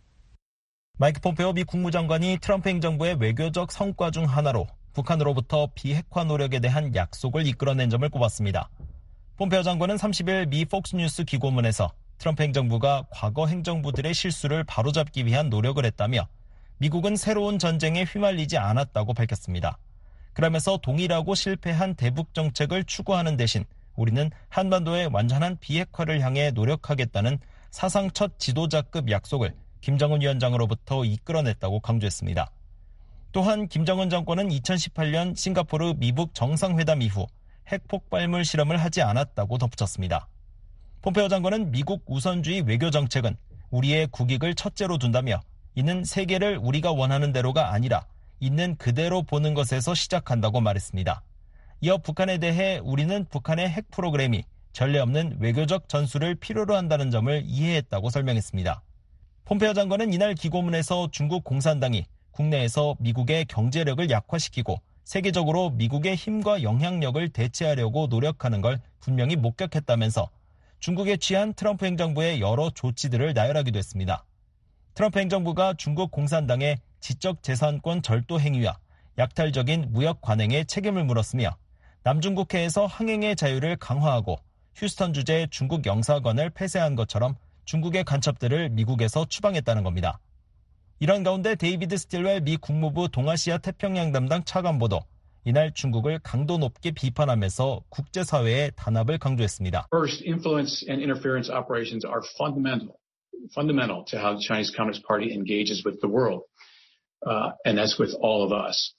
마이크 폼페오 미 국무장관이 트럼프 행정부의 외교적 성과 중 하나로 북한으로부터 비핵화 노력에 대한 약속을 이끌어낸 점을 꼽았습니다. 폼페오 장관은 삼십 일 미 폭스뉴스 기고문에서 트럼프 행정부가 과거 행정부들의 실수를 바로잡기 위한 노력을 했다며 미국은 새로운 전쟁에 휘말리지 않았다고 밝혔습니다. 그러면서 동일하고 실패한 대북 정책을 추구하는 대신 우리는 한반도의 완전한 비핵화를 향해 노력하겠다는 사상 첫 지도자급 약속을 김정은 위원장으로부터 이끌어냈다고 강조했습니다. 또한 김정은 정권은 이천십팔 년 싱가포르 미북 정상회담 이후 핵폭발물 실험을 하지 않았다고 덧붙였습니다. 폼페오 장관은 미국 우선주의 외교 정책은 우리의 국익을 첫째로 둔다며 이는 세계를 우리가 원하는 대로가 아니라 있는 그대로 보는 것에서 시작한다고 말했습니다. 이어 북한에 대해 우리는 북한의 핵 프로그램이 전례 없는 외교적 전술을 필요로 한다는 점을 이해했다고 설명했습니다. 폼페오 장관은 이날 기고문에서 중국 공산당이 국내에서 미국의 경제력을 약화시키고 세계적으로 미국의 힘과 영향력을 대체하려고 노력하는 걸 분명히 목격했다면서 중국에 취한 트럼프 행정부의 여러 조치들을 나열하기도 했습니다. 트럼프 행정부가 중국 공산당의 지적재산권 절도 행위와 약탈적인 무역 관행에 책임을 물었으며 남중국해에서 항행의 자유를 강화하고 휴스턴 주재 중국 영사관을 폐쇄한 것처럼 중국의 간첩들을 미국에서 추방했다는 겁니다. 이런 가운데 데이비드 스틸웰 미 국무부 동아시아 태평양 담당 차관보도 이날 중국을 강도 높게 비판하면서 국제사회의 단합을 강조했습니다. First, influence and interference operations are fundamental, fundamental to how the Chinese Communist Party engages with the world, uh, and that's with all of us.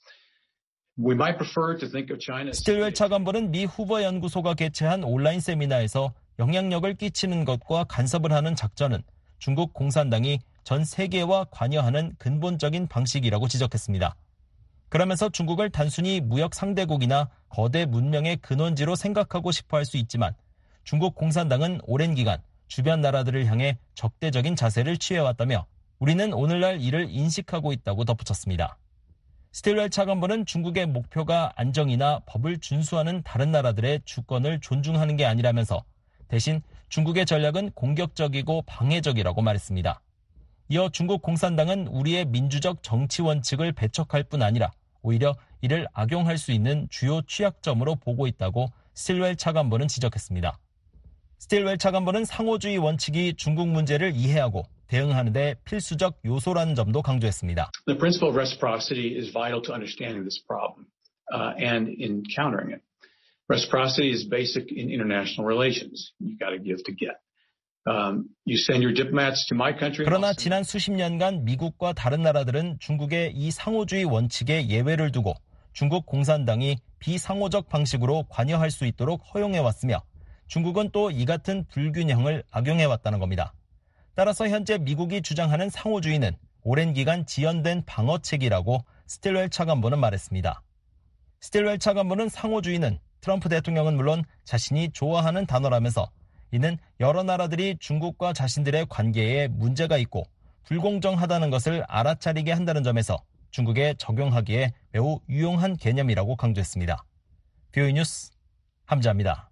We might prefer to think of China. 스틸웰 차관보는 미 후보 연구소가 개최한 온라인 세미나에서 영향력을 끼치는 것과 간섭을 하는 작전은 중국 공산당이 전 세계와 관여하는 근본적인 방식이라고 지적했습니다. 그러면서 중국을 단순히 무역 상대국이나 거대 문명의 근원지로 생각하고 싶어 할 수 있지만 중국 공산당은 오랜 기간 주변 나라들을 향해 적대적인 자세를 취해왔다며 우리는 오늘날 이를 인식하고 있다고 덧붙였습니다. 스틸웰 차관보는 중국의 목표가 안정이나 법을 준수하는 다른 나라들의 주권을 존중하는 게 아니라면서 대신 중국의 전략은 공격적이고 방해적이라고 말했습니다. 이어 중국 공산당은 우리의 민주적 정치 원칙을 배척할 뿐 아니라 오히려 이를 악용할 수 있는 주요 취약점으로 보고 있다고 스틸웰 차관보는 지적했습니다. 스틸웰 차관보는 상호주의 원칙이 중국 문제를 이해하고 대응하는 데 필수적 요소라는 점도 강조했습니다. The principle of reciprocity is vital to understanding this problem uh, and in countering it. Reciprocity is basic in international relations. You got to give to get. Um, you send your diplomats to my country. 그러나 지난 수십 년간 미국과 다른 나라들은 중국의 이 상호주의 원칙에 예외를 두고 중국 공산당이 비상호적 방식으로 관여할 수 있도록 허용해왔으며 중국은 또 이 같은 불균형을 악용해왔다는 겁니다. 따라서 현재 미국이 주장하는 상호주의는 오랜 기간 지연된 방어책이라고 스틸웰 차관보는 말했습니다. 스틸웰 차관보는 상호주의는 트럼프 대통령은 물론 자신이 좋아하는 단어라면서 이는 여러 나라들이 중국과 자신들의 관계에 문제가 있고 불공정하다는 것을 알아차리게 한다는 점에서 중국에 적용하기에 매우 유용한 개념이라고 강조했습니다. 비오이 뉴스 함자입니다.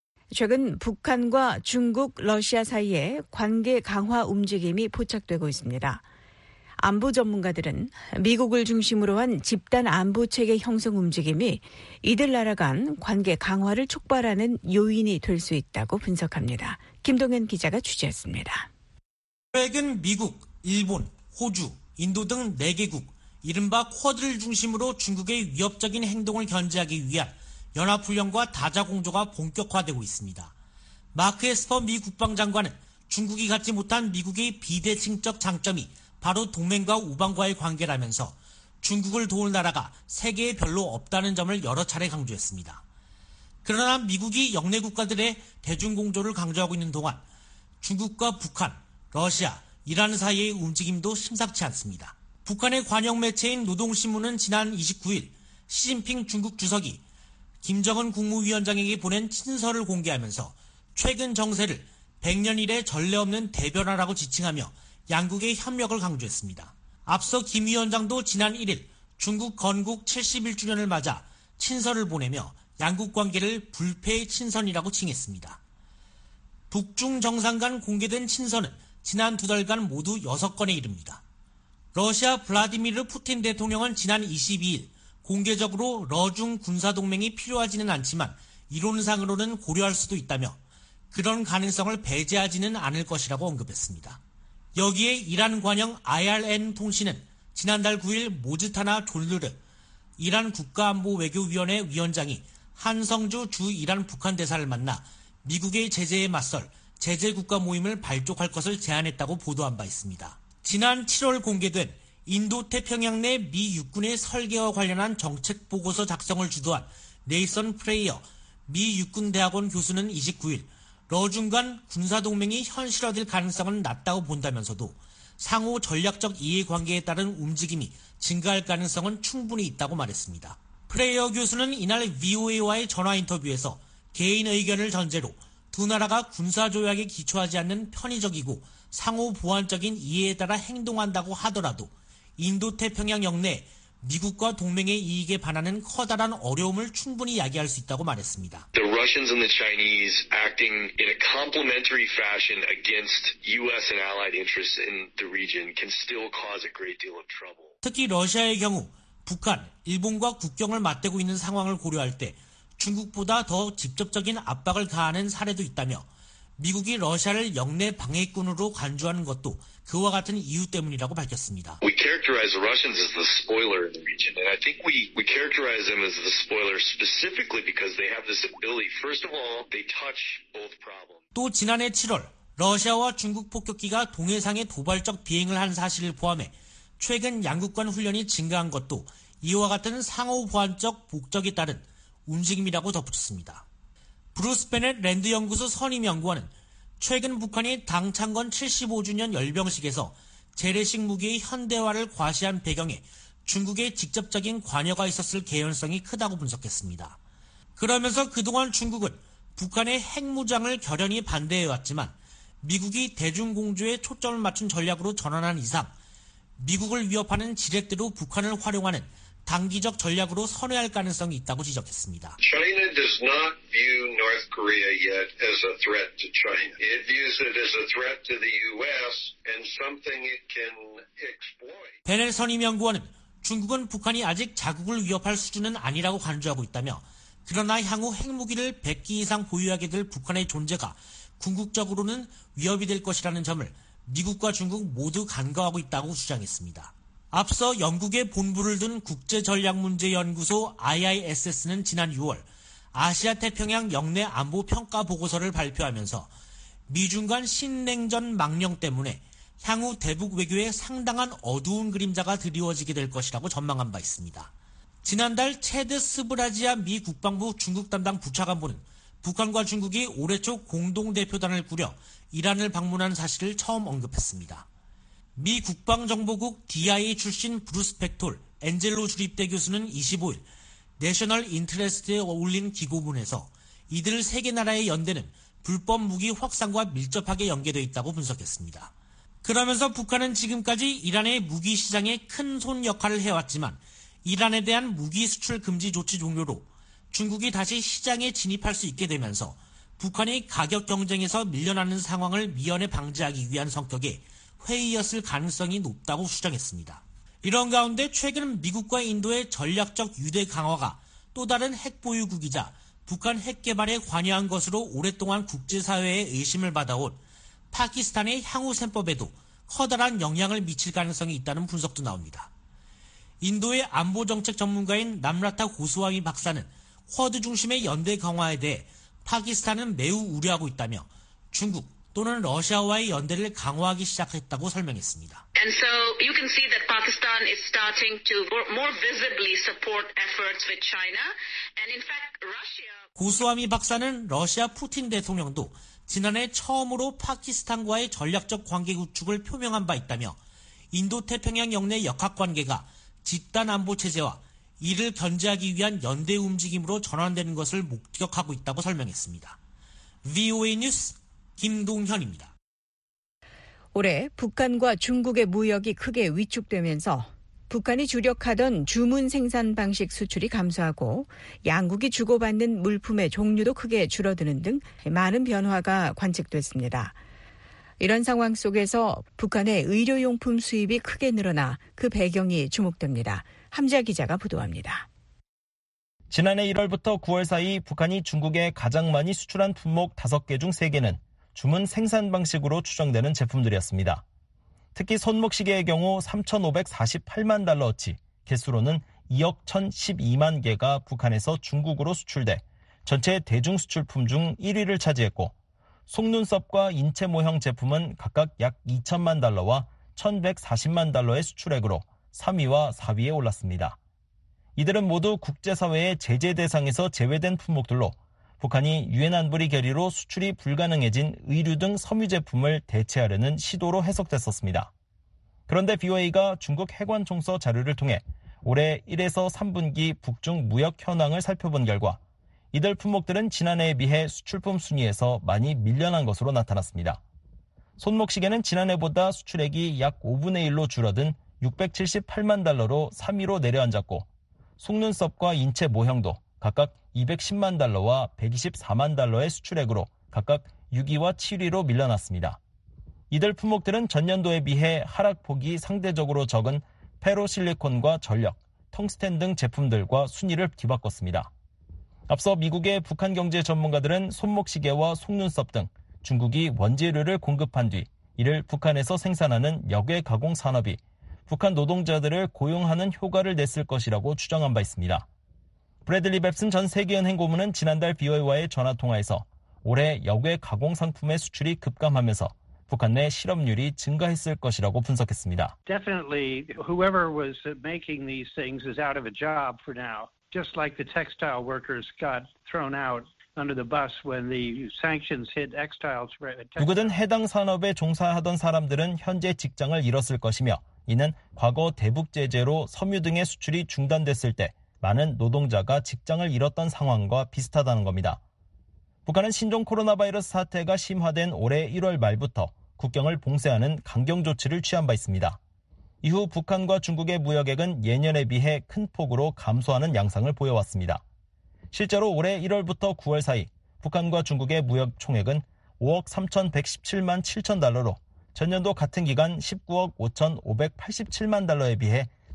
최근 북한과 중국, 러시아 사이에 관계 강화 움직임이 포착되고 있습니다. 안보 전문가들은 미국을 중심으로 한 집단 안보 체계 형성 움직임이 이들 나라 간 관계 강화를 촉발하는 요인이 될 수 있다고 분석합니다. 김동현 기자가 취재했습니다. 최근 미국, 일본, 호주, 인도 등 네 개국, 이른바 쿼드를 중심으로 중국의 위협적인 행동을 견제하기 위한 연합훈련과 다자공조가 본격화되고 있습니다. 마크 에스퍼 미 국방장관은 중국이 갖지 못한 미국의 비대칭적 장점이 바로 동맹과 우방과의 관계라면서 중국을 도울 나라가 세계에 별로 없다는 점을 여러 차례 강조했습니다. 그러나 미국이 영내 국가들의 대중공조를 강조하고 있는 동안 중국과 북한, 러시아, 이란 사이의 움직임도 심상치 않습니다. 북한의 관영 매체인 노동신문은 지난 이십구일 시진핑 중국 주석이 김정은 국무위원장에게 보낸 친서를 공개하면서 최근 정세를 백 년 이래 전례 없는 대변화라고 지칭하며 양국의 협력을 강조했습니다. 앞서 김 위원장도 지난 일일 중국 건국 칠십일 주년을 맞아 친서를 보내며 양국 관계를 불패의 친선이라고 칭했습니다. 북중 정상 간 공개된 친서는 지난 두 달간 모두 여섯 건에 이릅니다. 러시아 블라디미르 푸틴 대통령은 지난 이십이일 공개적으로 러중 군사동맹이 필요하지는 않지만 이론상으로는 고려할 수도 있다며 그런 가능성을 배제하지는 않을 것이라고 언급했습니다. 여기에 이란 관영 아이알엔 통신은 지난달 구일 모즈타나 졸르르 이란 국가안보외교위원회 위원장이 한성주 주 이란 북한 대사를 만나 미국의 제재에 맞설 제재국가 모임을 발족할 것을 제안했다고 보도한 바 있습니다. 지난 칠월 공개된 인도태평양 내 미 육군의 설계와 관련한 정책 보고서 작성을 주도한 네이선 프레이어 미 육군대학원 교수는 이십구일 러중 간 군사동맹이 현실화될 가능성은 낮다고 본다면서도 상호 전략적 이해관계에 따른 움직임이 증가할 가능성은 충분히 있다고 말했습니다. 프레이어 교수는 이날 브이오에이와의 전화 인터뷰에서 개인 의견을 전제로 두 나라가 군사조약에 기초하지 않는 편의적이고 상호 보완적인 이해에 따라 행동한다고 하더라도 인도태평양 영내 미국과 동맹의 이익에 반하는 커다란 어려움을 충분히 야기할 수 있다고 말했습니다. The Russians and the Chinese acting in a complementary fashion against U S and allied interests in the region can still cause a great deal of trouble. 특히 러시아의 경우 북한, 일본과 국경을 맞대고 있는 상황을 고려할 때 중국보다 더 직접적인 압박을 가하는 사례도 있다며 미국이 러시아를 영내 방해꾼으로 간주하는 것도 그와 같은 이유 때문이라고 밝혔습니다. We characterize the Russians as the spoiler in the region, and I think we, we characterize them as the spoiler specifically because they have this ability. First of all, they touch both problems. 또 지난해 칠월 러시아와 중국 폭격기가 동해상에 도발적 비행을 한 사실을 포함해 최근 양국 간 훈련이 증가한 것도 이와 같은 상호 보완적 목적에 따른 움직임이라고 덧붙였습니다. 브루스 베넷 랜드 연구소 선임 연구원은 최근 북한이 당창건 칠십오 주년 열병식에서 재래식 무기의 현대화를 과시한 배경에 중국의 직접적인 관여가 있었을 개연성이 크다고 분석했습니다. 그러면서 그동안 중국은 북한의 핵무장을 결연히 반대해왔지만 미국이 대중공조에 초점을 맞춘 전략으로 전환한 이상 미국을 위협하는 지렛대로 북한을 활용하는 단기적 전략으로 선회할 가능성이 있다고 지적했습니다. China does not view North Korea yet as a threat to China. It views it as a threat to the U S and something it can exploit. 베넬 선임 연구원은 중국은 북한이 아직 자국을 위협할 수준은 아니라고 간주하고 있다며 그러나 향후 핵무기를 백 기 이상 보유하게 될 북한의 존재가 궁극적으로는 위협이 될 것이라는 점을 미국과 중국 모두 간과하고 있다고 주장했습니다. 앞서 영국의 본부를 둔 국제전략문제연구소 아이아이에스에스는 지난 유월 아시아 태평양 영내 안보 평가 보고서를 발표하면서 미중 간 신냉전 망령 때문에 향후 대북 외교에 상당한 어두운 그림자가 드리워지게 될 것이라고 전망한 바 있습니다. 지난달 체드 스브라지아 미 국방부 중국 담당 부차관보는 북한과 중국이 올해 초 공동대표단을 꾸려 이란을 방문한 사실을 처음 언급했습니다. 미 국방정보국 디아이에이 출신 브루스 팩톨, 엔젤로 주립대 교수는 이십오일 내셔널 인트레스트에 올린 기고문에서 이들 세 개 나라의 연대는 불법 무기 확산과 밀접하게 연계되어 있다고 분석했습니다. 그러면서 북한은 지금까지 이란의 무기 시장에 큰 손 역할을 해왔지만 이란에 대한 무기 수출 금지 조치 종료로 중국이 다시 시장에 진입할 수 있게 되면서 북한이 가격 경쟁에서 밀려나는 상황을 미연에 방지하기 위한 성격의 회의였을 가능성이 높다고 주장했습니다. 이런 가운데 최근 미국과 인도의 전략적 유대 강화가 또 다른 핵 보유국이자 북한 핵 개발에 관여한 것으로 오랫동안 국제사회의 의심을 받아온 파키스탄의 향후 셈법에도 커다란 영향을 미칠 가능성이 있다는 분석도 나옵니다. 인도의 안보정책 전문가인 남라타 고스와미 박사는 쿼드 중심의 연대 강화에 대해 파키스탄은 매우 우려하고 있다며 중국 또는 러시아와의 연대를 강화하기 시작했다고 설명했습니다. And so you can see that Pakistan is starting to more visibly support efforts with China. And in fact, Russia... 고스와미 박사는 러시아 푸틴 대통령도 지난해 처음으로 파키스탄과의 전략적 관계 구축을 표명한 바 있다며 인도태평양 영내 역학관계가 집단 안보 체제와 이를 견제하기 위한 연대 움직임으로 전환되는 것을 목격하고 있다고 설명했습니다. 브이오에이 뉴스 김동현입니다. 올해 북한과 중국의 무역이 크게 위축되면서 북한이 주력하던 주문 생산 방식 수출이 감소하고 양국이 주고받는 물품의 종류도 크게 줄어드는 등 많은 변화가 관측됐습니다. 이런 상황 속에서 북한의 의료용품 수입이 크게 늘어나 그 배경이 주목됩니다. 함지아 기자가 보도합니다. 지난해 일월부터 구월 사이 북한이 중국에 가장 많이 수출한 품목 다섯 개 중 세 개는 주문 생산 방식으로 추정되는 제품들이었습니다. 특히 손목시계의 경우 삼천오백사십팔만 달러어치, 개수로는 이억 천십이만 개가 북한에서 중국으로 수출돼 전체 대중 수출품 중 일 위를 차지했고 속눈썹과 인체 모형 제품은 각각 약 이천만 달러와 천백사십만 달러의 수출액으로 삼 위와 사 위에 올랐습니다. 이들은 모두 국제사회의 제재 대상에서 제외된 품목들로 북한이 유엔 안보리 결의로 수출이 불가능해진 의류 등 섬유 제품을 대체하려는 시도로 해석됐었습니다. 그런데 브이오에이가 중국 해관총서 자료를 통해 올해 일에서 삼 분기 북중 무역 현황을 살펴본 결과 이들 품목들은 지난해에 비해 수출품 순위에서 많이 밀려난 것으로 나타났습니다. 손목시계는 지난해보다 수출액이 약 오분의 일로 줄어든 육백칠십팔만 달러로 삼 위로 내려앉았고 속눈썹과 인체 모형도 각각 이백십만 달러와 백이십사만 달러의 수출액으로 각각 육 위와 칠 위로 밀려났습니다. 이들 품목들은 전년도에 비해 하락폭이 상대적으로 적은 페로실리콘과 전력, 텅스텐 등 제품들과 순위를 뒤바꿨습니다. 앞서 미국의 북한 경제 전문가들은 손목시계와 속눈썹 등 중국이 원재료를 공급한 뒤 이를 북한에서 생산하는 역외 가공 산업이 북한 노동자들을 고용하는 효과를 냈을 것이라고 추정한 바 있습니다. 브래들리 뱁슨 전 세계은행 고문은 지난달 브이오에이와의 전화통화에서 올해 역외 가공 상품의 수출이 급감하면서 북한 내 실업률이 증가했을 것이라고 분석했습니다. Definitely, whoever was making these things is out of a job for now. Just like the textile workers got thrown out under the bus when the sanctions hit textiles. 누구든 해당 산업에 종사하던 사람들은 현재 직장을 잃었을 것이며 이는 과거 대북 제재로 섬유 등의 수출이 중단됐을 때 많은 노동자가 직장을 잃었던 상황과 비슷하다는 겁니다. 북한은 신종 코로나 바이러스 사태가 심화된 올해 일월 말부터 국경을 봉쇄하는 강경 조치를 취한 바 있습니다. 이후 북한과 중국의 무역액은 예년에 비해 큰 폭으로 감소하는 양상을 보여왔습니다. 실제로 올해 일월부터 구월 사이 북한과 중국의 무역 총액은 오억 삼천백십칠만 칠천 달러로 전년도 같은 기간 십구억 오천오백팔십칠만 달러에 비해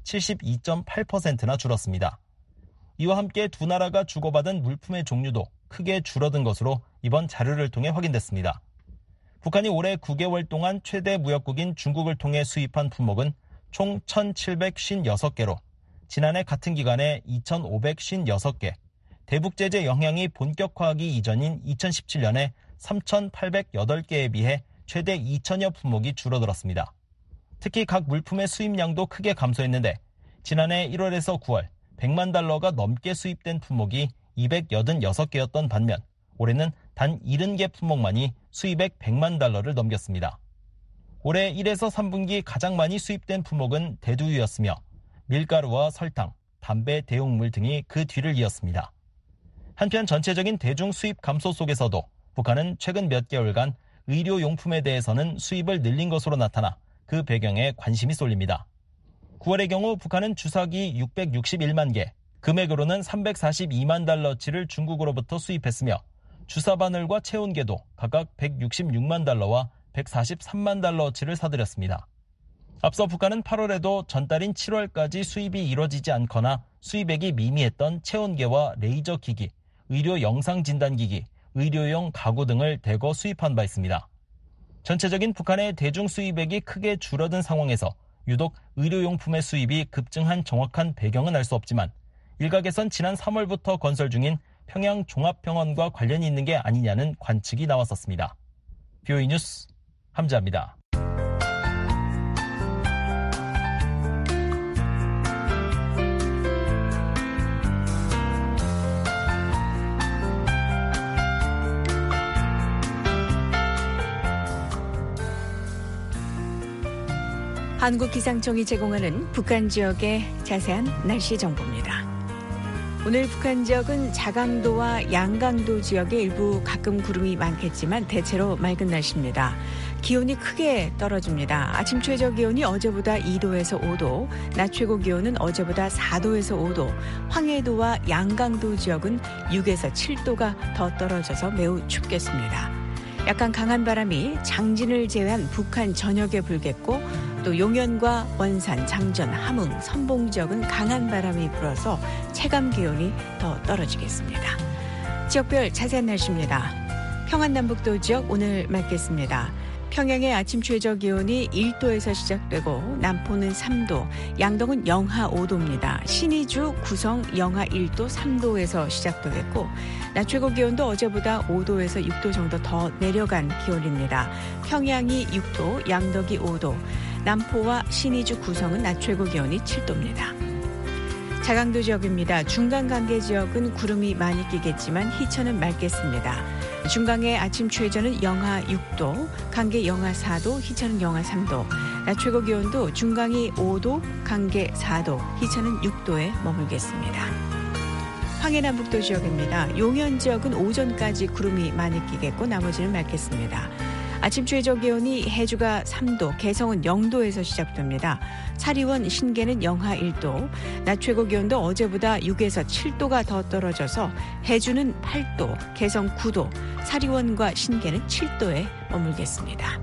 칠십이 점 팔 퍼센트나 줄었습니다. 이와 함께 두 나라가 주고받은 물품의 종류도 크게 줄어든 것으로 이번 자료를 통해 확인됐습니다. 북한이 올해 구 개월 동안 최대 무역국인 중국을 통해 수입한 품목은 총 천칠백오십육 개로 지난해 같은 기간에 이천오백오십육 개, 대북 제재 영향이 본격화하기 이전인 이천십칠 년에 삼천팔백팔 개에 비해 최대 이천여 품목이 줄어들었습니다. 특히 각 물품의 수입량도 크게 감소했는데 지난해 일월에서 구월 백만 달러가 넘게 수입된 품목이 이백팔십육 개였던 반면 올해는 단 칠십 개 품목만이 수입액 백만 달러를 넘겼습니다. 올해 일에서 삼 분기 가장 많이 수입된 품목은 대두유였으며 밀가루와 설탕, 담배, 대용물 등이 그 뒤를 이었습니다. 한편 전체적인 대중 수입 감소 속에서도 북한은 최근 몇 개월간 의료용품에 대해서는 수입을 늘린 것으로 나타나 그 배경에 관심이 쏠립니다. 구월의 경우 북한은 주사기 육백육십일만 개, 금액으로는 삼백사십이만 달러치를 중국으로부터 수입했으며 주사 바늘과 체온계도 각각 백육십육만 달러와 백사십삼만 달러치를 사들였습니다. 앞서 북한은 팔월에도 전달인 칠월까지 수입이 이뤄지지 않거나 수입액이 미미했던 체온계와 레이저 기기, 의료 영상 진단기기, 의료용 가구 등을 대거 수입한 바 있습니다. 전체적인 북한의 대중 수입액이 크게 줄어든 상황에서 유독 의료용품의 수입이 급증한 정확한 배경은 알 수 없지만 일각에선 지난 삼월부터 건설 중인 평양 종합병원과 관련이 있는 게 아니냐는 관측이 나왔었습니다. 비오이 뉴스 함자입니다. 한국기상청이 제공하는 북한 지역의 자세한 날씨 정보입니다. 오늘 북한 지역은 자강도와 양강도 지역의 일부 가끔 구름이 많겠지만 대체로 맑은 날씨입니다. 기온이 크게 떨어집니다. 아침 최저 기온이 어제보다 이 도에서 오 도, 낮 최고 기온은 어제보다 사 도에서 오 도, 황해도와 양강도 지역은 육에서 칠 도가 더 떨어져서 매우 춥겠습니다. 약간 강한 바람이 장진을 제외한 북한 전역에 불겠고 또 용현과 원산, 장전, 함흥, 선봉 지역은 강한 바람이 불어서 체감 기온이 더 떨어지겠습니다. 지역별 자세한 날씨입니다. 평안남북도 지역 오늘 맑겠습니다. 평양의 아침 최저 기온이 일 도에서 시작되고 남포는 삼 도, 양동은 영하 오 도입니다. 신의주, 구성 영하 일 도, 삼 도에서 시작되겠고 낮 최고 기온도 어제보다 오 도에서 육 도 정도 더 내려간 기온입니다. 평양이 육 도, 양덕이 오 도, 남포와 신의주, 구성은 낮 최고 기온이 칠 도입니다. 자강도 지역입니다. 중간간계 지역은 구름이 많이 끼겠지만 희천은 맑겠습니다. 중강의 아침 최저는 영하 육 도, 강계 영하 사 도, 희천은 영하 삼 도, 낮 최고 기온도 중강이 오 도, 강계 사 도, 희천은 육 도에 머물겠습니다. 황해남북도 지역입니다. 용현 지역은 오전까지 구름이 많이 끼겠고 나머지는 맑겠습니다. 아침 최저 기온이 해주가 삼 도, 개성은 영 도에서 시작됩니다. 사리원, 신계는 영하 일 도, 낮 최고 기온도 어제보다 육에서 칠 도가 더 떨어져서 해주는 팔 도, 개성 구 도, 사리원과 신계는 칠 도에 머물겠습니다.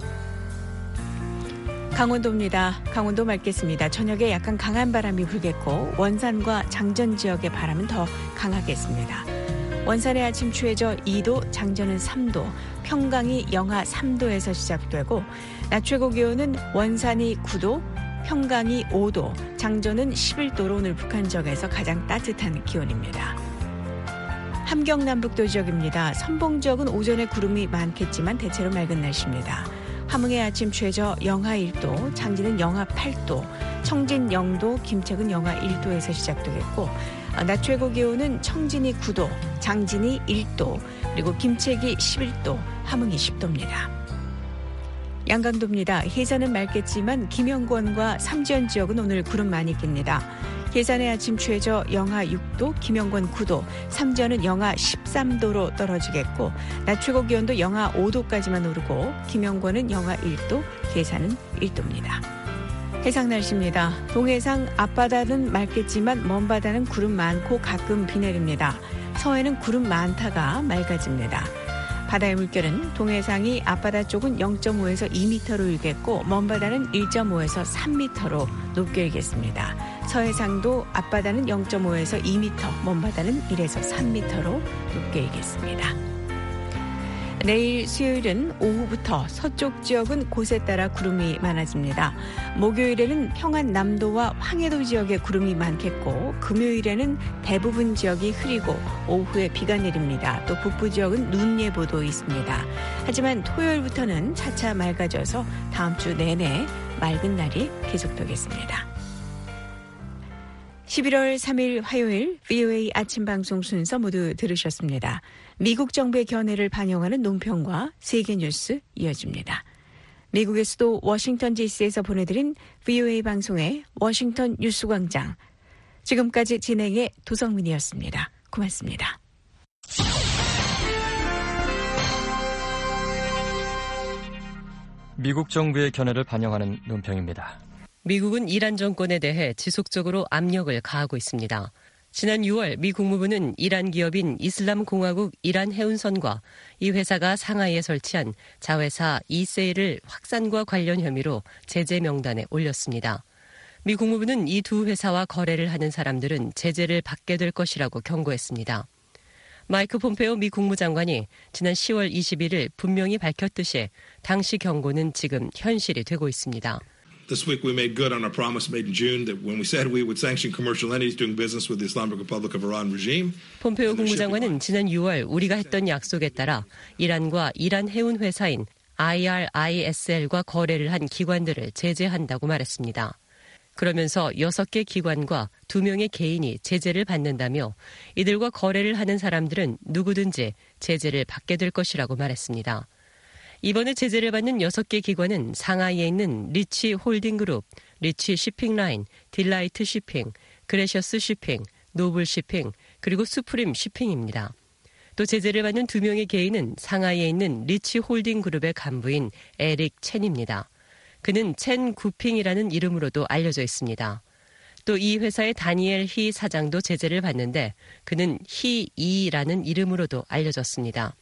강원도입니다. 강원도 맑겠습니다. 저녁에 약간 강한 바람이 불겠고 원산과 장전 지역의 바람은 더 강하겠습니다. 원산의 아침 최저 이 도, 장전은 삼 도, 평강이 영하 삼 도에서 시작되고 낮 최고 기온은 원산이 구 도, 평강이 오 도, 장전은 십일 도로 오늘 북한 지역에서 가장 따뜻한 기온입니다. 함경남북도 지역입니다. 선봉 지역은 오전에 구름이 많겠지만 대체로 맑은 날씨입니다. 함흥의 아침 최저 영하 일 도, 장진은 영하 팔 도, 청진 영 도, 김책은 영하 일 도에서 시작되겠고 낮 최고 기온은 청진이 구 도, 장진이 일 도, 그리고 김책이 십일 도, 함흥이 십 도입니다. 양강도입니다. 해산은 맑겠지만 김영권과 삼지연 지역은 오늘 구름 많이 낍니다. 해산의 아침 최저 영하 육 도, 김영권 구 도, 삼지연은 영하 십삼 도로 떨어지겠고 낮 최고 기온도 영하 오 도까지만 오르고 김영권은 영하 일 도, 해산은 일 도입니다. 해상 날씨입니다. 동해상 앞바다는 맑겠지만 먼바다는 구름 많고 가끔 비 내립니다. 서해는 구름 많다가 맑아집니다. 바다의 물결은 동해상이 앞바다 쪽은 영 점 오에서 이 미터로 일겠고 먼바다는 일 점 오에서 삼 미터로 높게 일겠습니다. 서해상도 앞바다는 영 점 오에서 이 미터, 먼바다는 일에서 삼 미터로 높게 일겠습니다. 내일 수요일은 오후부터 서쪽 지역은 곳에 따라 구름이 많아집니다. 목요일에는 평안 남도와 황해도 지역에 구름이 많겠고 금요일에는 대부분 지역이 흐리고 오후에 비가 내립니다. 또 북부 지역은 눈 예보도 있습니다. 하지만 토요일부터는 차차 맑아져서 다음 주 내내 맑은 날이 계속되겠습니다. 십일월 삼일 화요일 브이오에이 아침 방송 순서 모두 들으셨습니다. 미국 정부의 견해를 반영하는 논평과 세계 뉴스 이어집니다. 미국의 수도 워싱턴 디씨에서 보내드린 브이오에이 방송의 워싱턴 뉴스광장. 지금까지 진행의 도성민이었습니다. 고맙습니다. 미국 정부의 견해를 반영하는 논평입니다. 미국은 이란 정권에 대해 지속적으로 압력을 가하고 있습니다. 지난 유월 미 국무부는 이란 기업인 이슬람공화국 이란 해운선과 이 회사가 상하이에 설치한 자회사 이세일을 확산과 관련 혐의로 제재 명단에 올렸습니다. 미 국무부는 이 두 회사와 거래를 하는 사람들은 제재를 받게 될 것이라고 경고했습니다. 마이크 폼페오 미 국무장관이 지난 시월 이십일일 분명히 밝혔듯이 당시 경고는 지금 현실이 되고 있습니다. This week we made good on our promise made in June that when we said we would sanction commercial entities doing business with the Islamic Republic of Iran regime. 폼페오 국무장관은 지난 유월 우리가 했던 약속에 따라 이란과 이란 해운 회사인 아이알아이에스엘과 거래를 한 기관들을 제재한다고 말했습니다. 그러면서 여섯 개 기관과 두 명의 개인이 제재를 받는다며 이들과 거래를 하는 사람들은 누구든지 제재를 받게 될 것이라고 말했습니다. 이번에 제재를 받는 여섯 개 기관은 상하이에 있는 리치 홀딩그룹, 리치 쉬핑라인, 딜라이트 쉬핑, 그레셔스 쉬핑, 노블 쉬핑, 그리고 수프림 쉬핑입니다. 또 제재를 받는 두 명의 개인은 상하이에 있는 리치 홀딩그룹의 간부인 에릭 첸입니다. 그는 첸 구핑이라는 이름으로도 알려져 있습니다. 또 이 회사의 다니엘 히 사장도 제재를 받는데 그는 히이라는 이름으로도 알려졌습니다.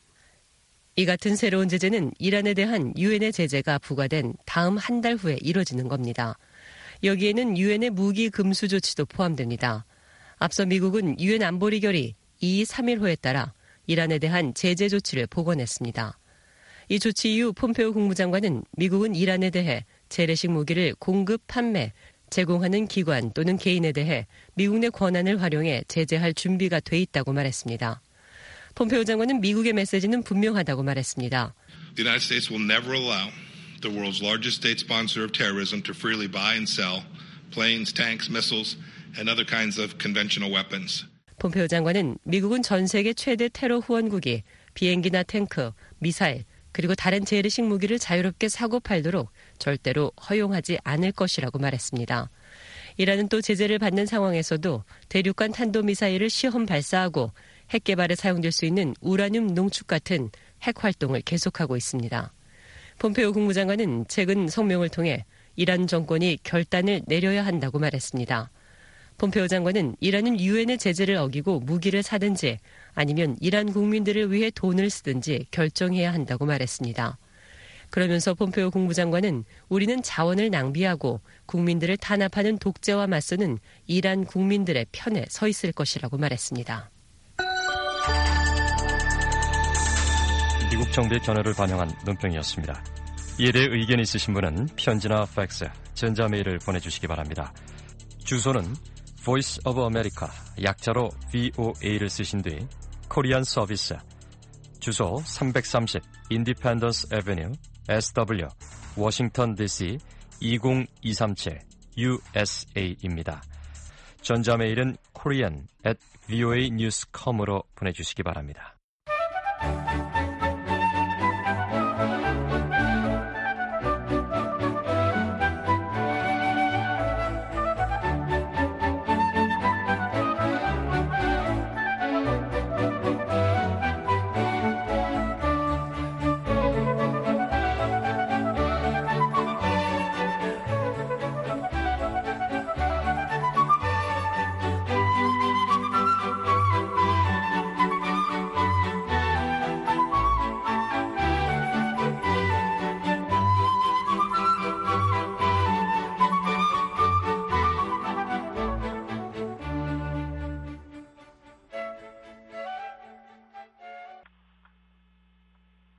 이 같은 새로운 제재는 이란에 대한 유엔의 제재가 부과된 다음 한 달 후에 이뤄지는 겁니다. 여기에는 유엔의 무기 금수 조치도 포함됩니다. 앞서 미국은 유엔 안보리 결의 이이삼일호에 따라 이란에 대한 제재 조치를 복원했습니다. 이 조치 이후 폼페오 국무장관은 미국은 이란에 대해 재래식 무기를 공급, 판매, 제공하는 기관 또는 개인에 대해 미국 내 권한을 활용해 제재할 준비가 돼 있다고 말했습니다. 폼페오 장관은 미국의 메시지는 분명하다고 말했습니다. The United States will never allow the world's largest state sponsor of terrorism to freely buy and sell planes, tanks, missiles, and other kinds of conventional weapons. 폼페오 장관은 미국은 전 세계 최대 테러 후원국이 비행기나 탱크, 미사일, 그리고 다른 재래식 무기를 자유롭게 사고 팔도록 절대로 허용하지 않을 것이라고 말했습니다. 이란은 또 제재를 받는 상황에서도 대륙간 탄도미사일을 시험 발사하고 핵 개발에 사용될 수 있는 우라늄 농축 같은 핵 활동을 계속하고 있습니다. 폼페오 국무장관은 최근 성명을 통해 이란 정권이 결단을 내려야 한다고 말했습니다. 폼페오 장관은 이란은 유엔의 제재를 어기고 무기를 사든지 아니면 이란 국민들을 위해 돈을 쓰든지 결정해야 한다고 말했습니다. 그러면서 폼페오 국무장관은 우리는 자원을 낭비하고 국민들을 탄압하는 독재와 맞서는 이란 국민들의 편에 서 있을 것이라고 말했습니다. 미국 정부의 견해를 반영한 논평이었습니다. 이에 대해 의견 있으신 분은 편지나 팩스, 전자메일을 보내주시기 바랍니다. 주소는 Voice of America, 약자로 브이오에이를 쓰신 뒤 코리안 서비스, 주소 삼백삼십 Independence Avenue, 에스더블유, 워싱턴 디씨 이공이삼칠 유에스에이입니다. 전자메일은 korean at 브이오에이 뉴스 닷컴으로 보내주시기 바랍니다.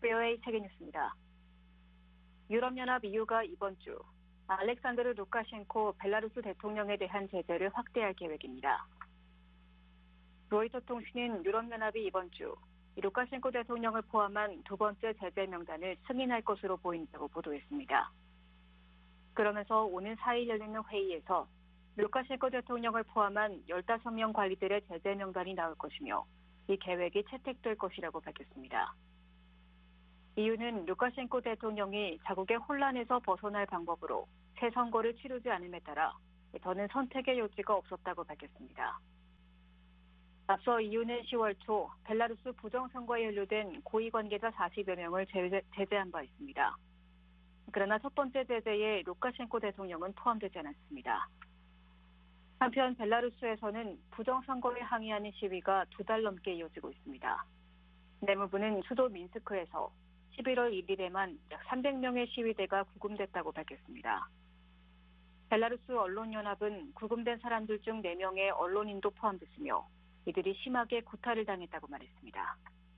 브이오에이 세계뉴스입니다. 유럽연합 이유가 이번 주 알렉산드르 루카셴코 벨라루스 대통령에 대한 제재를 확대할 계획입니다. 로이터 통신은 유럽연합이 이번 주 루카셴코 대통령을 포함한 두 번째 제재 명단을 승인할 것으로 보인다고 보도했습니다. 그러면서 오는 사 일 열리는 회의에서 루카셴코 대통령을 포함한 열다섯 명 관리들의 제재 명단이 나올 것이며 이 계획이 채택될 것이라고 밝혔습니다. 이유는 루카셴코 대통령이 자국의 혼란에서 벗어날 방법으로 새 선거를 치르지 않음에 따라 더는 선택의 여지가 없었다고 밝혔습니다. 앞서 이유는 시월 초 벨라루스 부정선거에 연루된 고위 관계자 사십여 명을 제재, 제재한 바 있습니다. 그러나 첫 번째 제재에 루카셴코 대통령은 포함되지 않았습니다. 한편 벨라루스에서는 부정선거에 항의하는 시위가 두 달 넘게 이어지고 있습니다. 내무부는 수도 민스크에서 십일월 일일에만 약 삼백 명의 시위대가 구금됐다고 밝혔습니다. 벨라루스 언론연합은 구금된 사람들 중 네 명의 언론인도 포함됐으며 이들이 심하게 구타를 당했다고 말했습니다.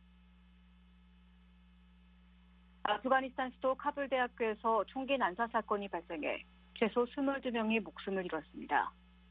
아프가니스탄 수도 카불 대학교에서 총기 난사 사건이 발생해 최소 이십이 명이 목숨을 잃었습니다.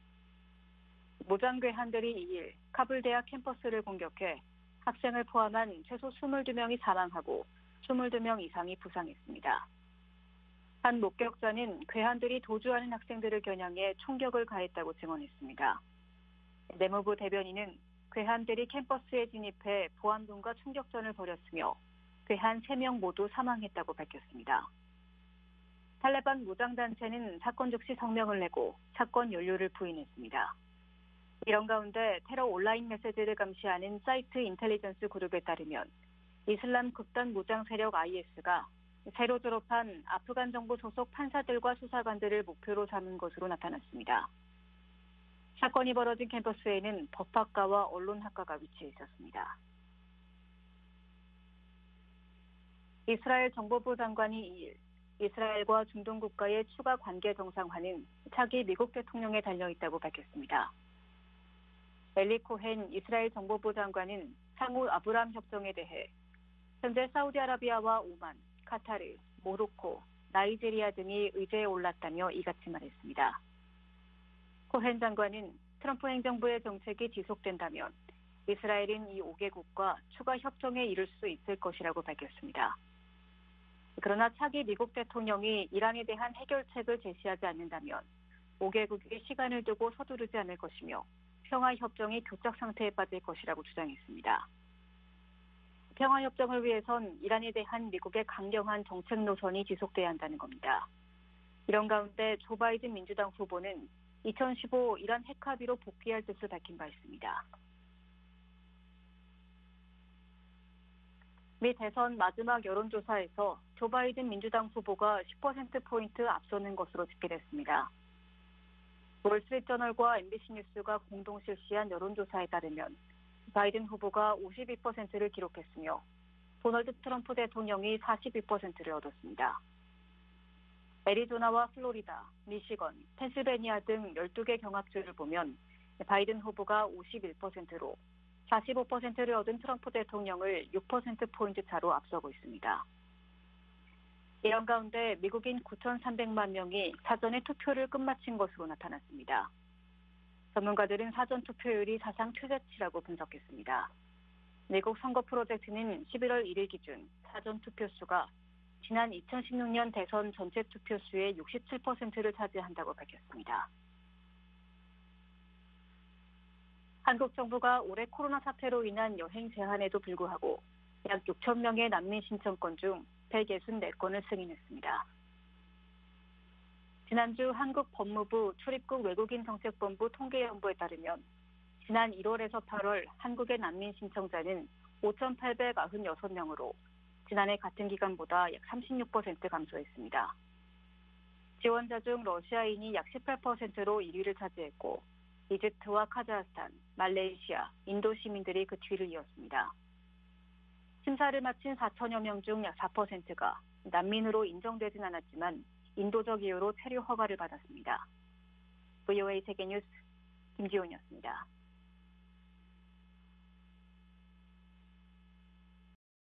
무장괴한들이 이 일 카불 대학 캠퍼스를 공격해 학생을 포함한 최소 이십이 명이 사망하고 이십이 명 이상이 부상했습니다. 한 목격자는 괴한들이 도주하는 학생들을 겨냥해 총격을 가했다고 증언했습니다. 내무부 대변인은 괴한들이 캠퍼스에 진입해 보안군과 총격전을 벌였으며 괴한 세 명 모두 사망했다고 밝혔습니다. 탈레반 무장단체는 사건 즉시 성명을 내고 사건 연루를 부인했습니다. 이런 가운데 테러 온라인 메시지를 감시하는 사이트 인텔리전스 그룹에 따르면 이슬람 극단 무장 세력 아이에스가 새로 졸업한 아프간 정부 소속 판사들과 수사관들을 목표로 삼은 것으로 나타났습니다. 사건이 벌어진 캠퍼스에는 법학과와 언론학과가 위치해 있었습니다. 이스라엘 정보부 장관이 이 일 이스라엘과 중동 국가의 추가 관계 정상화는 차기 미국 대통령에 달려있다고 밝혔습니다. 엘리 코헨 이스라엘 정보부 장관은 상호 아브람 협정에 대해 현재 사우디아라비아와 오만, 카타르, 모로코, 나이지리아 등이 의제에 올랐다며 이같이 말했습니다. 코헨 장관은 트럼프 행정부의 정책이 지속된다면 이스라엘은 이 오 개국과 추가 협정에 이를 수 있을 것이라고 밝혔습니다. 그러나 차기 미국 대통령이 이란에 대한 해결책을 제시하지 않는다면 오 개국이 시간을 두고 서두르지 않을 것이며 평화협정이 교착 상태에 빠질 것이라고 주장했습니다. 평화협정을 위해선 이란에 대한 미국의 강경한 정책 노선이 지속돼야 한다는 겁니다. 이런 가운데 조 바이든 민주당 후보는 이천십오 이란 핵 합의로 복귀할 뜻을 밝힌 바 있습니다. 미 대선 마지막 여론조사에서 조 바이든 민주당 후보가 십 퍼센트포인트 앞서는 것으로 집계됐습니다. 월스트리트저널과 엠비씨 뉴스가 공동 실시한 여론조사에 따르면 바이든 후보가 오십이 퍼센트를 기록했으며 도널드 트럼프 대통령이 사십이 퍼센트를 얻었습니다. 애리조나와 플로리다, 미시건, 펜실베니아 등 열두 개 경합주를 보면 바이든 후보가 오십일 퍼센트로 사십오 퍼센트를 얻은 트럼프 대통령을 육 퍼센트포인트 차로 앞서고 있습니다. 이런 가운데 미국인 구천삼백만 명이 사전에 투표를 끝마친 것으로 나타났습니다. 전문가들은 사전 투표율이 사상 최저치라고 분석했습니다. 미국 선거 프로젝트는 십일월 일일 기준 사전 투표 수가 지난 이천십육 년 대선 전체 투표 수의 육십칠 퍼센트를 차지한다고 밝혔습니다. 한국 정부가 올해 코로나 사태로 인한 여행 제한에도 불구하고 약 육천 명의 난민 신청건 중 백육십사 건을 승인했습니다. 지난주 한국 법무부 출입국 외국인 정책본부 통계연보에 따르면 지난 일월에서 팔월 한국의 난민 신청자는 오천팔백구십육 명으로 지난해 같은 기간보다 약 삼십육 퍼센트 감소했습니다. 지원자 중 러시아인이 약 십팔 퍼센트로 일 위를 차지했고 이집트와 카자흐스탄, 말레이시아, 인도 시민들이 그 뒤를 이었습니다. 심사를 마친 사천여 명 중 약 사 퍼센트가 난민으로 인정되진 않았지만 인도적 이유로 체류 허가를 받았습니다. 브이오에이 세계뉴스 김지훈이었습니다.